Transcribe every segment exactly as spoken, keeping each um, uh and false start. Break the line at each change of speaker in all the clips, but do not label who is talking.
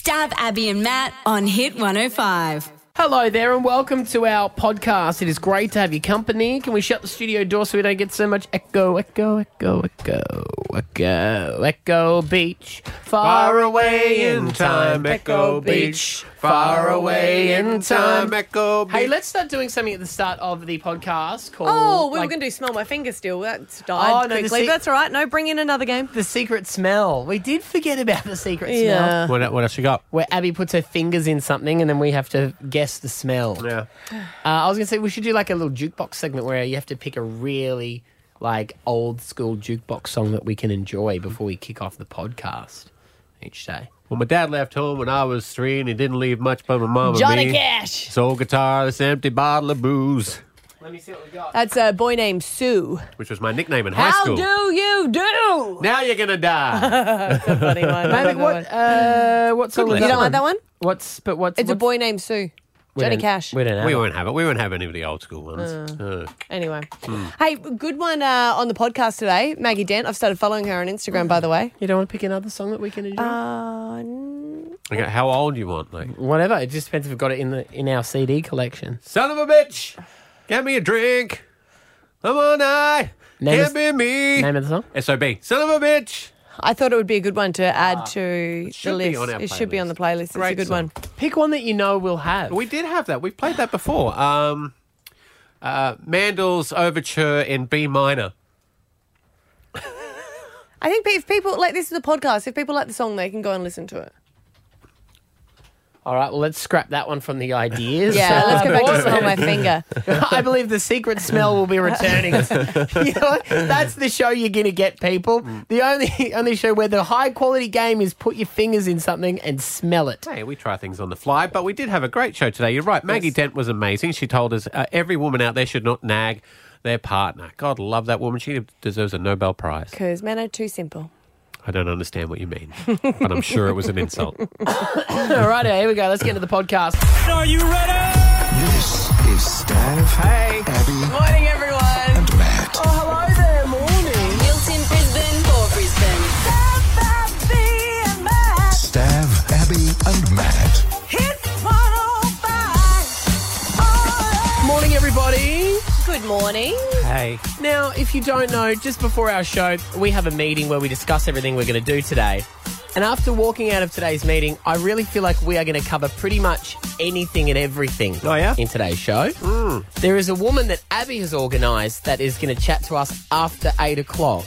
Stab Abby and Matt on Hit one oh five.
Hello there and welcome to our podcast. It is great to have your company. Can we shut the studio door so we don't get so much echo, echo, echo, echo, echo, echo beach. Far away in time, echo beach. Far away in time, echo beach. Hey, let's start doing something at the start of the podcast called...
Oh, we
like,
were going to do Smell My Finger still. That's died
Oh, no, the
quickly.
se-
but that's all right. No, bring in another game.
The secret smell. We did forget about the secret smell.
Yeah.
What, what else you got?
Where Abby puts her fingers in something and then we have to guess the smell.
Yeah.
Uh, I was going to say we should do like a little jukebox segment where you have to pick a really like old school jukebox song that we can enjoy before we kick off the podcast each day.
Well, my dad left home when I was three, and he didn't leave much but my mom and
Johnny
me.
Cash.
Soul guitar, this empty bottle of booze,
Let me see what we got.
That's a boy named Sue.
which was my nickname in high
How
school.
do you do?
Now you're gonna die.
Funny one.
Maybe what? Uh, what song?
Good
was
You
that
don't like that one?
What's but what's?
It's a
what's,
boy named Sue.
we
Johnny
don't-
Cash.
We don't have.
we
it.
won't have it. We won't have any of the old school ones. Uh.
Anyway. Hey, good one uh, on the podcast today. Maggie Dent. I've started following her on Instagram, by the way.
You don't want to pick another song that we can enjoy?
Uh, n-
Okay, how old do you want? Like,
Whatever. It just depends if we've got it in the in our C D collection.
son of a bitch, get me a drink. Come on, I
Name
can't
us-
be me.
Name of the song?
S O B. Son of a bitch.
I thought it would be a good one to add to the
should be
list.
on our
It should be
playlist.
on the playlist. It's a
Great
good
song.
one.
Pick one that you know we'll have.
We did have that. We've played that before. Um, uh, Mandel's Overture in B minor.
I think if people, like, this is a podcast. If people like the song, they can go and listen to it.
All right. Well, let's scrap that one from the ideas.
Yeah, let's go back to
Uh,
Smell My Finger.
I believe the secret smell will be returning. You know what? That's the show you're going to get, people. The only only show where the high quality game is put your fingers in something and smell it.
Hey, we try things on the fly, but we did have a great show today. You're right. Maggie
Yes.
Dent was amazing. She told us uh, every woman out there should not nag their partner. God, love that woman. She deserves a Nobel Prize.
Because men are too simple.
I don't understand what you mean, but I'm sure it was an insult.
All right, here we go. Let's get into the podcast.
Are you ready?
This is Stav,
Hey.
Abby,
Morning, everyone.
and Matt.
Oh, hello there. Morning.
Milton, Brisbane or Brisbane.
Stav, Abby, and Matt.
Morning, everybody.
Good morning.
Hey.
Now, if you don't know, just before our show, we have a meeting where we discuss everything we're going to do today. And after walking out of today's meeting, I really feel like we are going to cover pretty much anything and everything
Oh, yeah?
in today's show. There is a woman that Abby has organised that is going to chat to us after eight o'clock.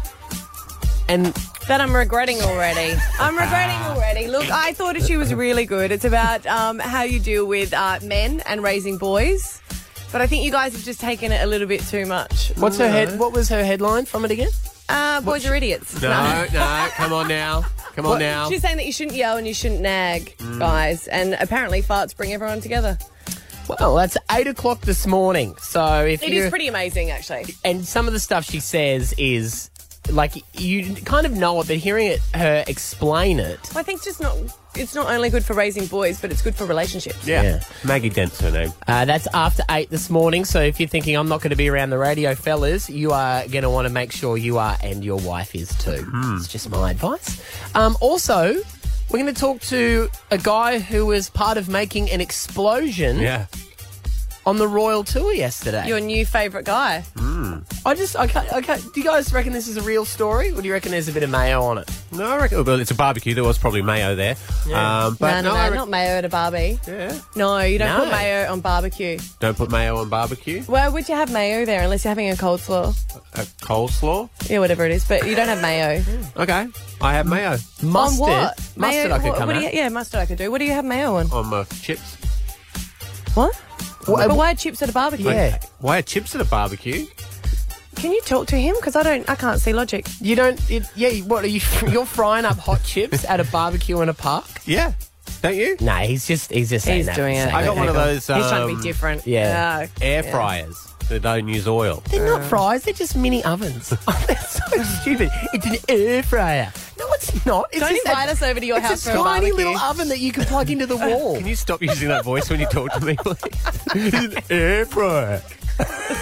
And
That I'm regretting already. I'm regretting already. Look, I thought she was really good. It's about um, how you deal with uh, men and raising boys. But I think you guys have just taken it a little bit too much.
what's her head? What was her headline from it again?
Uh, boys are idiots.
No, no, come on now. Come on now.
She's saying that you shouldn't yell and you shouldn't nag, guys. And apparently farts bring everyone together.
Well, that's eight o'clock this morning. So if
It
you
is pretty amazing, actually.
and some of the stuff she says is like you kind of know it, but hearing it her explain it.
I think it's just not. It's not only good for raising boys, but it's good for relationships.
yeah.
Yeah.
Maggie Dent's her name.
Uh, that's after eight this morning. So if you're thinking I'm not going to be around the radio, fellas, you are going to want to make sure you are, and your wife is too. It's just my advice. Um, also, we're going to talk to a guy who was part of making an explosion
Yeah.
on the Royal Tour yesterday.
Your new favourite guy.
I just, okay, okay. Do you guys reckon this is a real story, or do you reckon there's a bit of mayo on it?
No, I reckon well, it's a barbecue. There was probably mayo there. Um, but
no, no,
no,
no,
I reckon-
not mayo at a barbie.
Yeah.
No, you don't
No.
put mayo on barbecue.
Don't put mayo on barbecue.
Where would you have mayo there unless you're having a coleslaw?
A coleslaw.
Yeah, whatever it is. But you don't have mayo.
Okay. I have mayo
Mustard.
On what?
Mustard
Mayo,
I could
what,
come
what do
at.
you, Yeah, mustard I could do. What do you have mayo on?
on my chips.
What?
What-
But why chips at a barbecue?
Yeah.
Why are chips at a barbecue?
Can you talk to him? Because I don't. I can't see logic.
You don't, it, yeah, what are you, you're frying up hot chips at a barbecue in a park?
Yeah. Don't you?
No, he's just, he's just saying
He's
that
doing
for
it.
saying
I got
that.
one of those
He's trying to
um,
be different.
yeah.
air
yeah.
fryers that don't use oil.
They're not fries, they're just mini ovens. Oh, that's so stupid. It's an air fryer. No, it's not. It's
Don't
just
invite
a,
us over to your
it's
house
a
for a
tiny
barbecue.
little oven that you can plug into the wall.
Can you stop using that voice when you talk to me, please? It's an air fryer.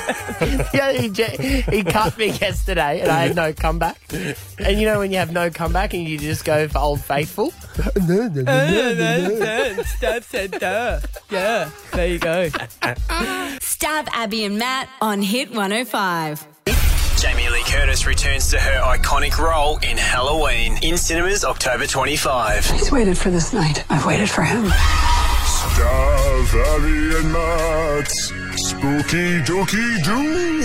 Yeah, he, j- he cut me yesterday and I had no comeback. And you know when you have no comeback and you just go for Old Faithful?
Steph said duh. Yeah, there you go.
Stab Abby and Matt on Hit one oh five.
Jamie Lee Curtis returns to her iconic role in Halloween in cinemas October twenty-fifth.
He's waited for this night. I've waited for him.
Stav, Abby and Matt's Spooky Dookie Doo.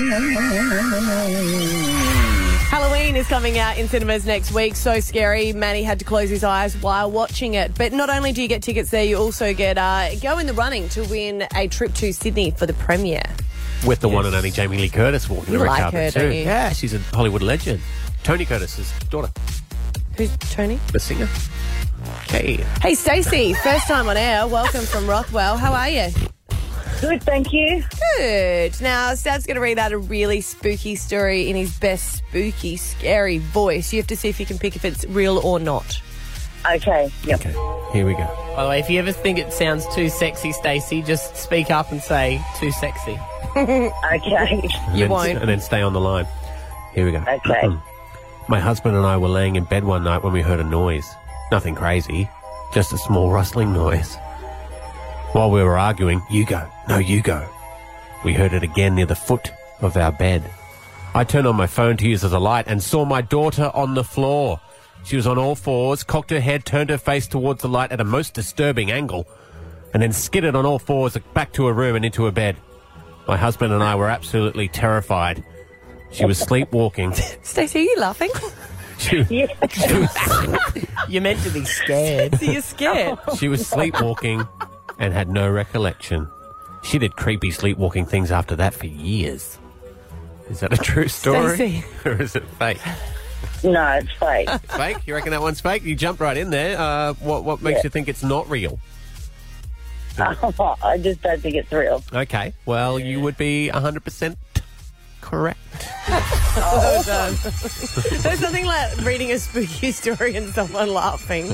Halloween is coming out in cinemas next week. So scary. Manny had to close his eyes while watching it. But not only do you get tickets there, you also get uh, go in the running to win a trip to Sydney for the premiere.
With the one and only Jamie Lee Curtis walking
You
the red
like
carpet
her,
too.
don't you?
Yeah, she's a Hollywood legend. Tony Curtis's daughter,
Who's Tony?
the singer. Okay.
Hey, Stacey. First time on air. Welcome from Rothwell. How are you?
Good, thank you.
Good. Now, Stav's going to read out a really spooky story in his best spooky, scary voice. You have to see if you can pick if it's real or not.
Okay, yep.
Okay, here we go.
By the way, if you ever think it sounds too sexy, Stacey, just speak up and say, too sexy.
Okay.
And
You
then,
won't.
And then stay on the line. Here we go.
Okay.
My husband and I were laying in bed one night when we heard a noise. Nothing crazy, just a small rustling noise. While we were arguing, you go, no, you go. We heard it again near the foot of our bed. I turned on my phone to use as a light and saw my daughter on the floor. She was on all fours, cocked her head, turned her face towards the light at a most disturbing angle, and then skidded on all fours back to her room and into her bed. My husband and I were absolutely terrified. She was sleepwalking.
Stacey, are you laughing?
She,
Yeah.
she was,
You're meant to be scared.
So you're scared.
she was sleepwalking and had no recollection. She did creepy sleepwalking things after that for years. Is that a true story?
Stacey.
Or is it fake?
No, it's fake.
Fake? You reckon that one's fake? You jumped right in there. Uh, what what makes
Yeah.
you think it's not real?
I just don't think it's real.
Okay, well, you would be one hundred percent correct.
Well done. There's nothing like reading a spooky story and someone laughing.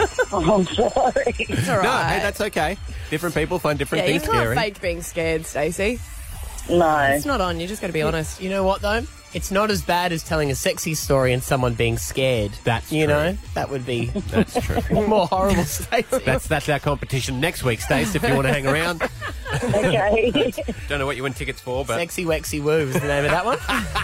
I'm sorry.
It's all
No,
right.
hey, that's okay. Different people find different
yeah, you
things
can't
scary.
fake being scared, Stacey.
No.
It's not on. You just got to be honest.
You know what, though? It's not as bad as telling a sexy story and someone being scared.
That's
You
true.
know? That would be
That's true.
more horrible, Stacey.
That's that's our competition next week, Stace, if you want to hang around.
Okay.
Don't know what you win tickets for, but
Sexy Wexy Woo is the name of that one.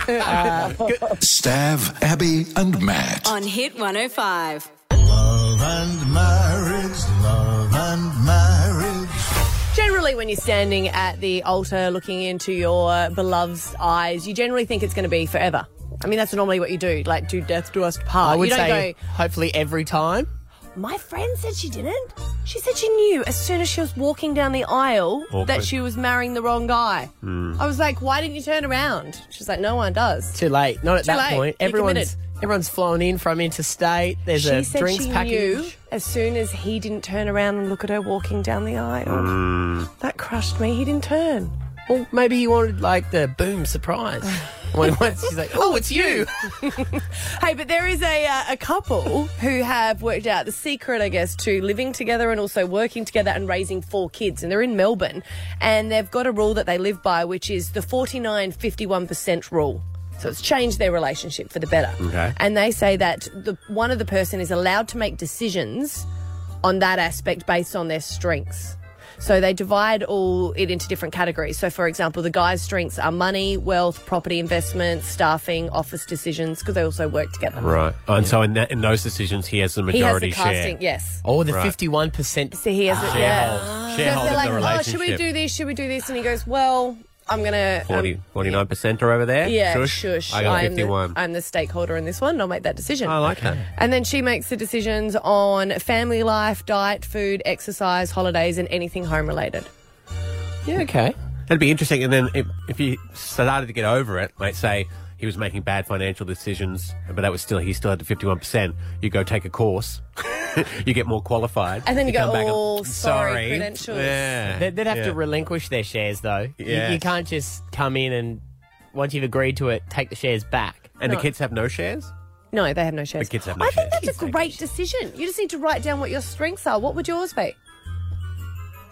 Uh, good.
Stav, Abby and Matt.
On Hit one oh five.
Love and marriage, love and marriage.
Generally, when you're standing at the altar looking into your beloved's eyes, you generally think it's going to be forever. I mean, that's normally what you do, like do death do us part.
I would
you don't
say
go,
hopefully every time.
my friend said she didn't. She said she knew as soon as she was walking down the aisle
Awkward.
that she was marrying the wrong guy. I was like, why didn't you turn around? She's like, no one does.
Too late. Not at
Too
that
late.
point.
You're
Everyone's
committed.
everyone's flown in from interstate. There's
She
a
said
drinks
she
package.
knew as soon as he didn't turn around and look at her walking down the aisle. That crushed me. He didn't turn.
Well, maybe he wanted like the boom surprise. When once she's like, "Oh, it's you."
Hey, but there is a uh, a couple who have worked out the secret, I guess, to living together and also working together and raising four kids. And they're in Melbourne, and they've got a rule that they live by, which is the forty-nine fifty-one percent rule. So it's changed their relationship for the better.
Okay.
And they say that the one of the person is allowed to make decisions on that aspect based on their strengths. So they divide all it into different categories. So, for example, the guy's strengths are money, wealth, property investment, staffing, office decisions, because they also work together.
right. Oh, and so in, that, in those decisions, he has the
He has the
majority
casting,
share.
yes.
Oh, the
Right.
fifty-one percent.
So he has it, yeah.
Sharehold,
So
sharehold
they're
of
like,
the
oh,
relationship.
should we do this? Should we do this? And he goes, well, I'm going to...
forty, forty-nine percent are over there?
Yeah,
Shush.
shush.
I got
I'm,
fifty-one.
the, I'm the stakeholder in this one. I'll make that decision.
I like that.
And then she makes the decisions on family life, diet, food, exercise, holidays, and anything home-related.
Yeah, okay.
That'd be interesting. And then if, if he started to get over it, like say he was making bad financial decisions, but that was still, he still had the fifty-one percent, you go take a course, you get more qualified.
And then you go,
come back and,
"Oh, sorry, credentials."
Yeah.
They'd, they'd have
yeah.
to relinquish their shares, though. You- You,
Yes.
can't just come in and once you've agreed to it, take the shares back.
And
No.
the kids have no shares?
No, they have no shares.
The kids have no
I think
shares.
that's a great decision. You just need to write down what your strengths are. What would yours be?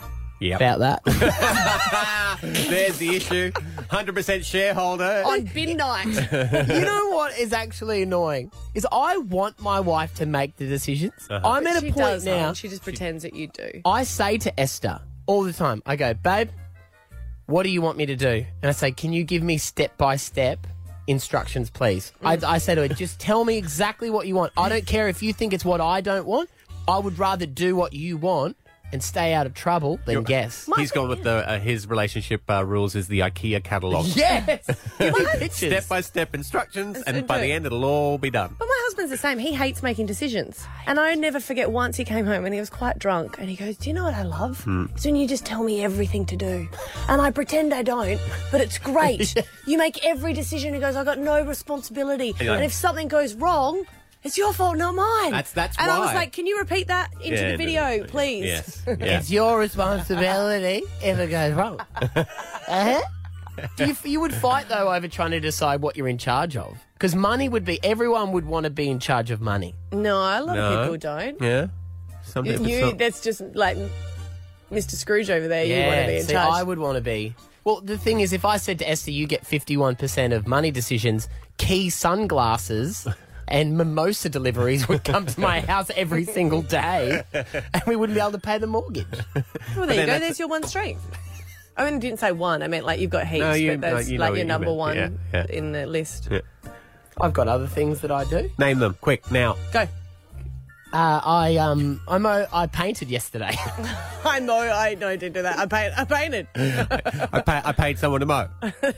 Yep.
about that.
There's the issue. one hundred percent shareholder.
On bin night.
You know what is actually annoying? Is I want my wife to make the decisions.
Uh-huh.
I'm at a
She
point
does,
now.
hon. She just pretends that you do.
I say to Esther all the time, I go, babe, what do you want me to do? And I say, can you give me step-by-step instructions, please?
Mm.
I, I say to her, just tell me exactly what you want. I don't care if you think it's what I don't want. I would rather do what you want and stay out of trouble than
You're-
guess.
He's gone with the uh, his relationship uh, rules is the IKEA catalogue.
Yes! Give me pictures.
Step by step instructions, and
Listen
by
to
the
it.
end it'll all be done.
But my husband's the same. He hates making decisions. And I never forget once he came home and he was quite drunk and he goes, do you know what I love?
Hmm.
It's when you just tell me everything to do. And I pretend I don't, but it's great. You make every decision. He goes, I've got no responsibility.
Yeah.
And if something goes wrong, it's your fault, not mine.
That's- that's
And I was
why.
like, can you repeat that into
Yeah,
the
no,
video,
no,
please?
Yes. Yeah.
It's your responsibility if it goes wrong. Uh-huh. Do you, you would fight, though, over trying to decide what you're in charge of. Because money would be, everyone would want to be in charge of money.
No, a lot
No.
of people don't.
Yeah. Some
You,
people.
you-
some-
that's just like Mister Scrooge over there. You want to be in
see,
charge.
I would want to be. Well, the thing is, if I said to Esther, you get fifty-one percent of money decisions, key sunglasses and mimosa deliveries would come to my house every single day, and we wouldn't be able to pay the mortgage.
Well, there you
then
go.
that's-
There's your one strength. I mean, I didn't say one. I meant like you've got heaps,
No, you-
but that's
no, you know
like
what
your
you
number
meant.
one
Yeah, yeah.
in the list.
Yeah.
I've got other things that I do.
Name them quick now.
Go.
Uh, I um, I'm a, I painted yesterday.
I know. I know. I did do that. I painted. I painted.
I, pay, I paid someone to mow.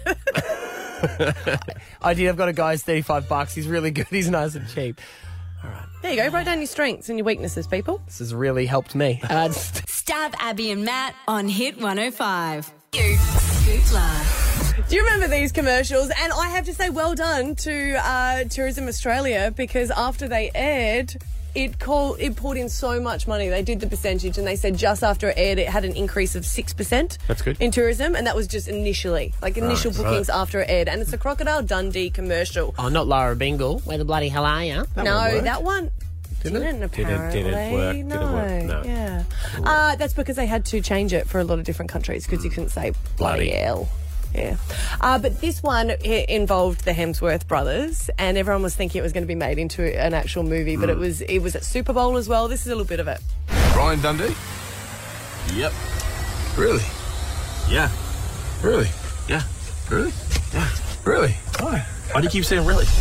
I did. I've got a guy's thirty-five bucks. He's really good. He's nice and cheap.
There you go. Write down your strengths and your weaknesses, people.
This has really helped me. Uh,
Stab Abby and Matt on Hit one oh five. You Scoop Live.
Do you remember these commercials? And I have to say, well done to uh, Tourism Australia, because after they aired, it called it poured in so much money. They did the percentage, and they said just after it aired, it had an increase of six percent.
That's good.
In tourism, and that was just initially, like initial bookings after it aired. And it's a Crocodile Dundee commercial.
oh, not Laura Bingle. Where the bloody hell are you?
no,
one worked.
that one
Didn't it?
didn't,
Didn't-
apparently.
didn't work, didn't
no,
work, no.
Yeah. Uh, that's because they had to change it for a lot of different countries because you couldn't say bloody
Bloody.
hell. Yeah. Uh, but this one it involved the Hemsworth brothers, and everyone was thinking it was going to be made into an actual movie, but it was it was at Super Bowl as well. This is a little bit of it.
Ryan Dundee?
Yep.
Really?
Yeah.
Really?
Yeah.
Really?
Yeah.
Really?
Why? Why do you keep saying really?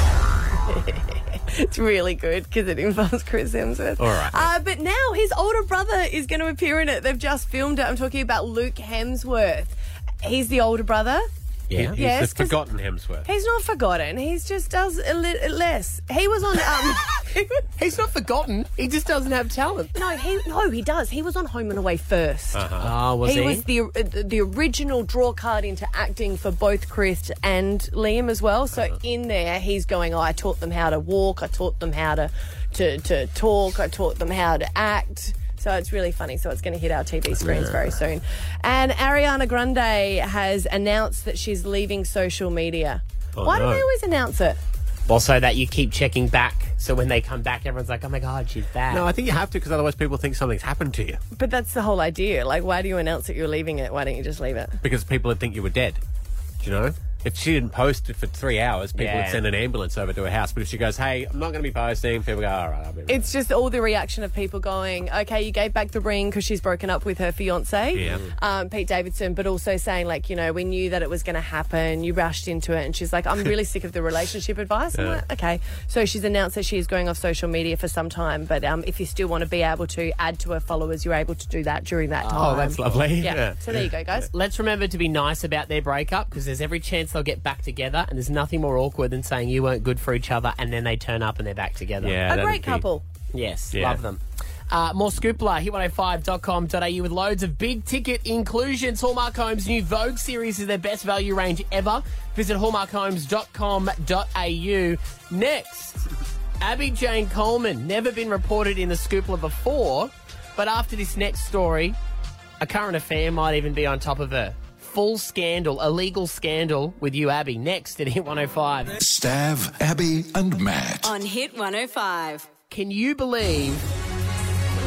It's really good because it involves Chris Hemsworth.
All right.
Uh, but now his older brother is going to appear in it. They've just filmed it. I'm talking about Luke Hemsworth. He's the older brother.
Yeah.
He's
Yes,
the
'cause-
forgotten Hemsworth.
He's not forgotten. He just does a little less. He was on. Um,
He's not forgotten. He just doesn't have talent.
no, he no, he does. He was on Home and Away first.
Oh, was he?
He was the uh, the original draw card into acting for both Chris and Liam as well. So in there, he's going, oh, I taught them how to walk. I taught them how to, to, to talk. I taught them how to act. So it's really funny. So it's going to hit our T V screens very soon. And Ariana Grande has announced that she's leaving social media.
Oh,
Why
no.
do they always announce it?
Well, so that you keep checking back. So when they come back, everyone's like, oh my God, she's back.
No, I think you have to because otherwise people think something's happened to you
But that's the whole idea. Like, why do you announce that you're leaving it? Why don't you just leave it?
because people would think you were dead. Do you know? If she didn't post it for three hours, people
Yeah.
would send an ambulance over to her house. But if she goes, hey, I'm not going to be posting, people go, all right, I'll be
It's just all the reaction of people going, okay, you gave back the ring because she's broken up with her fiance,
Yeah.
um, Pete Davidson, but also saying, like, you know, we knew that it was going to happen. You rushed into it. And she's like, I'm really sick of the relationship advice. I'm
Yeah.
like, okay. So she's announced that she is going off social media for some time. But um, if you still want to be able to add to her followers, you're able to do that during that time.
Oh, that's lovely.
Yeah. So there you go, guys.
Let's remember to be nice about their breakup because there's every chance they'll get back together, and there's nothing more awkward than saying you weren't good for each other and then they turn up and they're back together.
Yeah,
A
that'd
great
be-
couple.
Yes,
Yeah.
love them. Uh, more Scoopla, hit one oh five dot com dot a u with loads of big ticket inclusions. Hallmark Homes' new Vogue series is their best value range ever. Visit hallmark homes dot com dot a u. Next, Abby Jane Coleman, never been reported in the Scoopla before, but after this next story, a current affair might even be on top of her. Full scandal, a legal scandal with you, Abby. Next at Hit one oh five.
Stav, Abby, and Matt.
On Hit one oh five.
Can you believe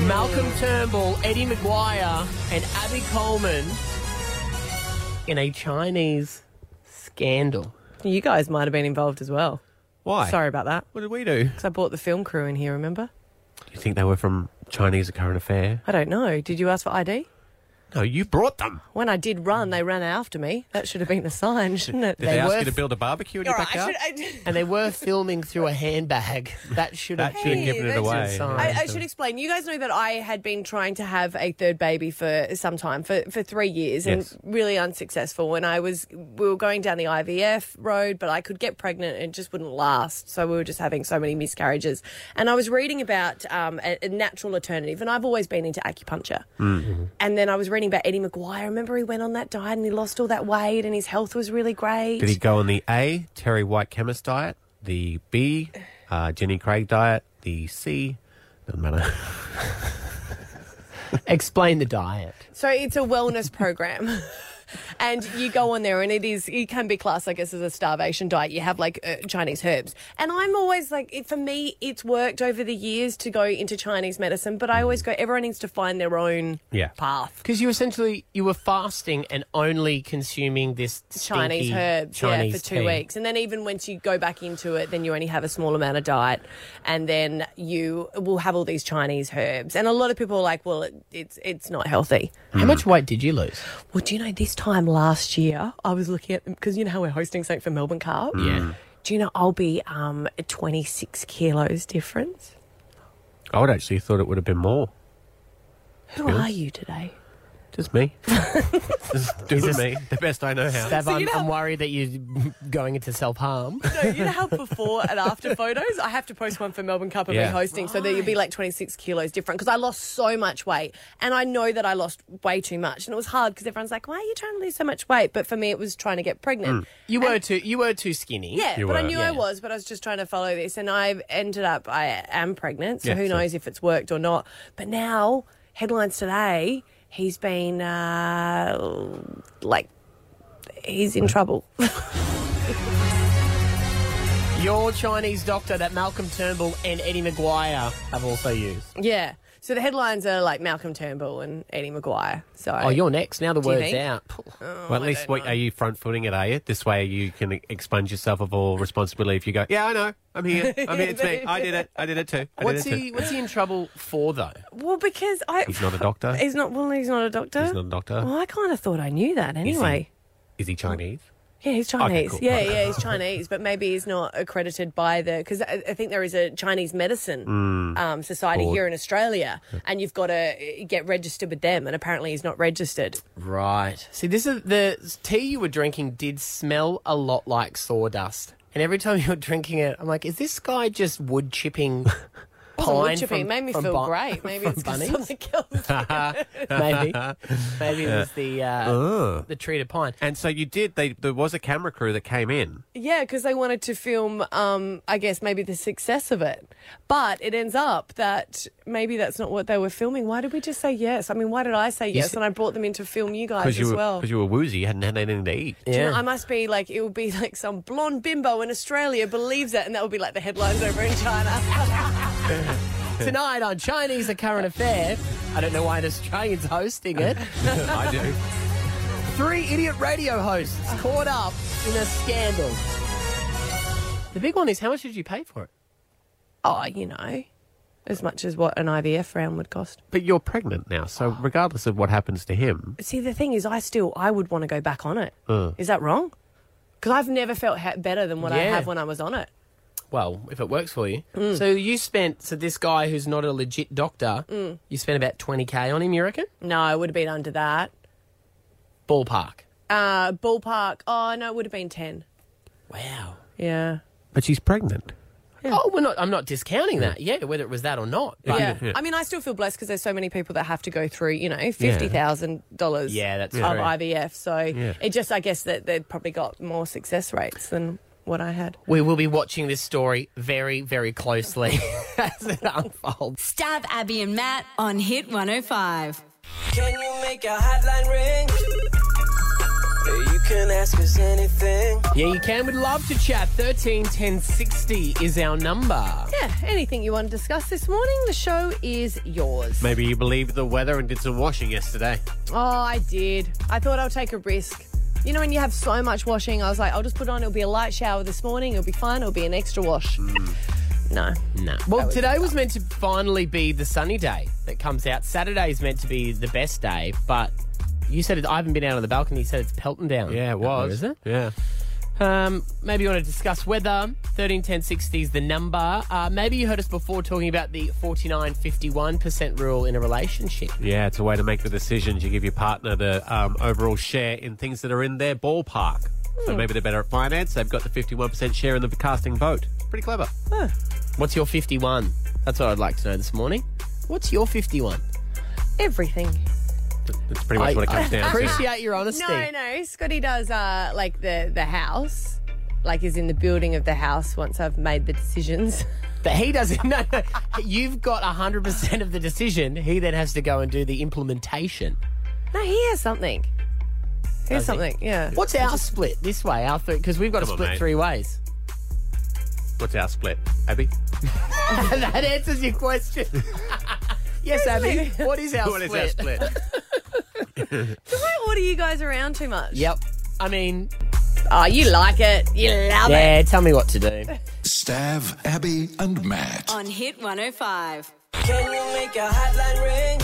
Malcolm Turnbull, Eddie Maguire, and Abby Coleman in a Chinese scandal.
You guys might have been involved as well.
Why?
Sorry about that.
What did we do?
Because I brought the film crew in here, remember?
Do you think they were from Chinese A Current Affair?
I don't know. Did you ask for I D?
No, you brought them.
When I did run, they ran after me. That should have been a sign, shouldn't it?
Did they, they ask you to build a barbecue in your
All right,
backyard?
I should, I,
And they were filming through a handbag. That should have
That should have
been
given it
that's
away.
a sign.
I, I should explain. You guys know that I had been trying to have a third baby for some time, for, for three years,
Yes.
and really unsuccessful. And I was, we were going down the I V F road, but I could get pregnant and it just wouldn't last. So we were just having so many miscarriages. And I was reading about um, a, a natural alternative, and I've always been into acupuncture.
Mm-hmm.
And then I was reading about Eddie Maguire. Remember, he went on that diet and he lost all that weight, and his health was really great.
Did he go on the A, Terry White Chemist diet, the B, uh, Jenny Craig diet, the C, doesn't matter.
Explain the diet.
So it's a wellness program. And you go on there and it is, it can be classed, I guess, as a starvation diet. You have like uh, Chinese herbs. And I'm always like, it, for me, it's worked over the years to go into Chinese medicine, but I always go, everyone needs to find their own
Yeah.
path.
Because you essentially, you were fasting and only consuming this
Chinese
stinky
herbs,
Chinese
yeah, for two
tea.
weeks. And then even once you go back into it, then you only have a small amount of diet. And then you will have all these Chinese herbs. And a lot of people are like, well, it, it's it's not healthy.
How much weight did you lose?
Well, do you know, this time last year, I was looking at, because you know how we're hosting something for Melbourne Carb?
Yeah.
Do you know I'll be um, twenty-six kilos difference?
I would actually thought it would have been more.
Who are you today?
Just me. Just doing me. The best I know how.
Stav,
So you
I'm,
know-
I'm worried that you're going into self-harm.
No, you know how before and after photos, I have to post one for Melbourne Cup of
Yeah.
me hosting so that you'll be like twenty-six kilos different, because I lost so much weight, and I know that I lost way too much, and it was hard because everyone's like, why are you trying to lose so much weight? But for me, it was trying to get pregnant.
You were too. You were too skinny.
Yeah,
You
but I
were.
knew
Yeah.
I was, but I was just trying to follow this, and I've ended up, I am pregnant, so
Yeah,
who
so-
knows if it's worked or not. But now, headlines today, he's been, uh, like, he's in trouble.
Your Chinese doctor that Malcolm Turnbull and Eddie Maguire have also used.
Yeah. So the headlines are like Malcolm Turnbull and Eddie Maguire. So
Oh, you're next. Now the
Do you
word's
think?
out.
Well, at least what, are you front-footing it, are you? This way you can expunge yourself of all responsibility if you go, yeah, I know, I'm here, I'm here, it's me, I did it, I did it too. I
What's
did it
he?
too.
What's he in trouble for, though?
Well, because I
He's not a doctor.
He's not. Well, he's not a doctor.
He's not a doctor.
Well, I kind of thought I knew that anyway.
Is he Chinese?
Yeah, he's Chinese.
cool.
Yeah, yeah, he's Chinese, but maybe he's not accredited by the, because I, I think there is a Chinese medicine um, society
Board.
here in Australia, and you've got to get registered with them, and apparently he's not registered.
Right. See, this is the tea you were drinking did smell a lot like sawdust, and every time you were drinking it, I'm like, is this guy just wood chipping?
Wasn't wood
Pine
chipping.
from-
It made me
from
feel
Bu-
great. Maybe
from
it's 'cause
Bunnings?
something else.
Maybe, maybe it was the uh,
Oh.
the treated pine.
And so you did, they, there was a camera crew that came in.
Yeah, because they wanted to film, um, I guess, maybe the success of it. But it ends up that maybe that's not what they were filming. Why did we just say yes? I mean, why did I say yes?
see-
And I brought them in to film you guys
Because you,
as
were-
well.
'cause you were woozy, you hadn't had anything to eat.
Do you
Yeah.
know, I must be like, it would be like some blonde bimbo in Australia believes it, and that would be like the headlines over in China.
Tonight on Chinese A Current Affair, I don't know why an Australian's hosting it.
I do.
Three idiot radio hosts caught up in a scandal. The big one is, how much did you pay for it?
Oh, you know, as much as what an I V F round would cost.
But you're pregnant now, so regardless of what happens to him,
See, the thing is, I still, I would want to go back on it.
Uh.
Is that wrong? Because I've never felt ha- better than what I
Yeah.
have when I was on it.
Well, if it works for you.
Mm.
So you spent, so this guy who's not a legit doctor,
Mm.
you spent about twenty K on him, you reckon?
No, it would have been under that.
Ballpark.
Uh, ballpark. Oh no, it would have been ten.
Wow.
Yeah.
but she's pregnant.
Oh, we're not, I'm not discounting that. Yeah, whether it was that or not. But
Yeah.
yeah.
I mean, I still feel blessed because there's so many people that have to go through, you know, fifty thousand dollars
Yeah, that's
of
true.
I V F. So
Yeah.
it just, I guess that they've probably got more success rates than what I had.
we will be watching this story very, very closely as it unfolds.
Stab Abby and Matt on Hit one oh five.
Can you make a hotline ring? You can ask us anything.
Yeah, you can. We'd love to chat. thirteen ten sixty is our number.
Yeah, anything you want to discuss this morning, the show is yours.
Maybe you believed the weather and did some washing yesterday.
Oh, I did. I thought I'll take a risk. You know, when you have so much washing, I was like, I'll just put on, it'll be a light shower this morning, it'll be fine, it'll be an extra wash.
Mm.
No.
No. Well, today was meant to finally be the sunny day that comes out. Saturday is meant to be the best day, but you said it, I haven't been out on the balcony, you said it's pelting down.
Yeah, it was.
Oh, is it?
Yeah.
Um, maybe you want to discuss weather. thirteen ten sixty is the number. Uh, maybe you heard us before talking about the forty-nine fifty-one percent rule in a relationship.
Yeah, it's a way to make the decisions. You give your partner the um, overall share in things that are in their ballpark. So
Hmm.
maybe they're better at finance. They've got the fifty-one percent share in the casting vote. Pretty clever.
Huh. What's your fifty-one? That's what I'd like to know this morning. What's your fifty-one?
Everything.
That's pretty much
I-
what it comes
I
down to.
appreciate your honesty.
No, no. Scotty does uh, like the, the house, like is in the building of the house once I've made the decisions.
But he doesn't. No, no. You've got one hundred percent of the decision. He then has to go and do the implementation.
No, he has something. He has
Does he?
something, yeah.
What's our split this way? Our Because we've got
Come
a
on,
split
mate.
three ways.
What's our split, Abby?
That answers your question. Yes, Abby. What is our
What is
split?
our split?
Do I order you guys around too much?
Yep. I mean,
Oh, you like it. You love
yeah,
it.
tell me what to do.
Stav, Abby, and Matt.
On Hit one oh five.
Can you make a hotline ring?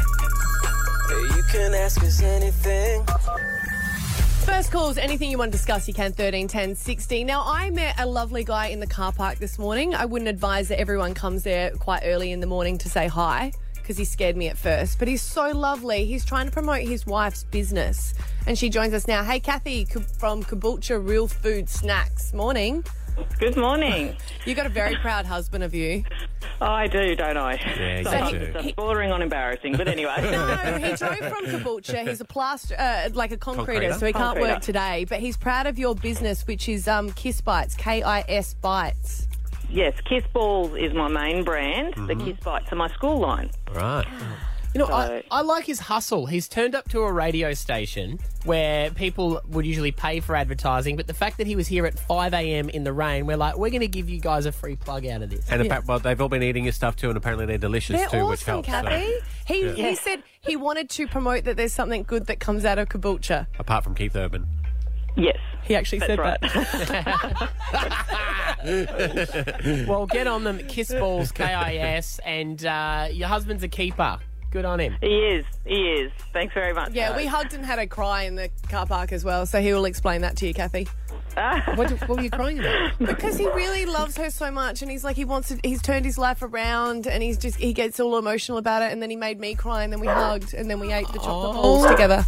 You can ask us anything.
First calls, anything you want to discuss, you can, thirteen ten sixty. Now, I met a lovely guy in the car park this morning. I wouldn't advise that everyone comes there quite early in the morning to say hi, because he scared me at first. But he's so lovely. He's trying to promote his wife's business. And she joins us now. Hey, Kathy K- from Caboolture Real Food Snacks. Morning.
Good morning.
You got a very proud husband of you.
Oh, I do, don't I?
Yeah,
Sometimes
you do.
it's bordering on embarrassing, but anyway.
No, he drove from Caboolture. He's a plaster, uh, like a concreter,
Concreter?
so he can't
Concreter.
work today. But he's proud of your business, which is um, Kiss Bites, K I S Bites.
Yes, Kiss Balls is my main brand. The
Mm-hmm.
Kiss Bites are my school line.
Right.
You know,
So-
I, I like his hustle. He's turned up to a radio station where people would usually pay for advertising, but the fact that he was here at five a.m. in the rain, we're like, we're going to give you guys a free plug out of this.
And in fact, well, they've all been eating his stuff too, and apparently they're delicious
They're
too, which
awesome,
helps.
Kathy.
so-
He,
Yeah.
he said he wanted to promote that there's something good that comes out of Caboolture.
Apart from Keith Urban.
Yes.
He actually
That's
said
right.
that.
Well, get on them, Kiss Balls, K I S, and uh, your husband's a keeper. Good on him.
He is. He is. Thanks very much.
Yeah,
guys.
we hugged and had a cry in the car park as well, so he will explain that to you, Kathy.
What, what were you crying about?
Because he really loves her so much, and he's like, he wants to, he's turned his life around, and he's just, he gets all emotional about it, and then he made me cry, and then we hugged, and then we ate the chocolate balls together.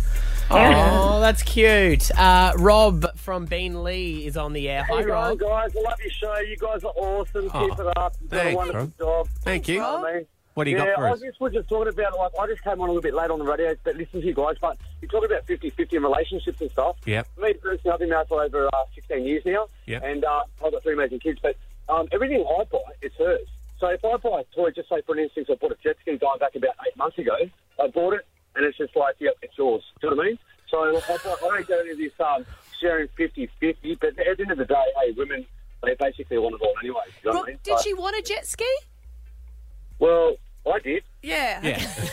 Oh, that's cute. Uh, Rob from Bean Lee is on the air. Hi,
Hey,
Rob.
guys, I love your show. You guys are awesome.
Oh,
Keep it up. You've done a
thanks,
wonderful
Rob.
job.
Thank you.
You know what I mean?
What do you
yeah,
got for
I
us?
just was just talking about, like, I just came on a little bit late on the radio, but listen to you guys, but you talk about fifty-fifty in relationships and stuff.
Yep.
For me, personally, I've been married for over uh, sixteen years now,
Yep.
and uh, I've got three amazing kids, but um, everything I buy, it's hers. So if I buy a toy, just say, for instance, I bought a jet ski going back about eight months ago, I bought it, and it's just like, yep, it's yours. Do you know what I mean? So I, I don't go into this um, sharing fifty-fifty, but at the end of the day, hey, women, they basically want it all anyway. You know
Well,
what I mean?
did
So-
she want a jet ski?
Well, I did.
Yeah.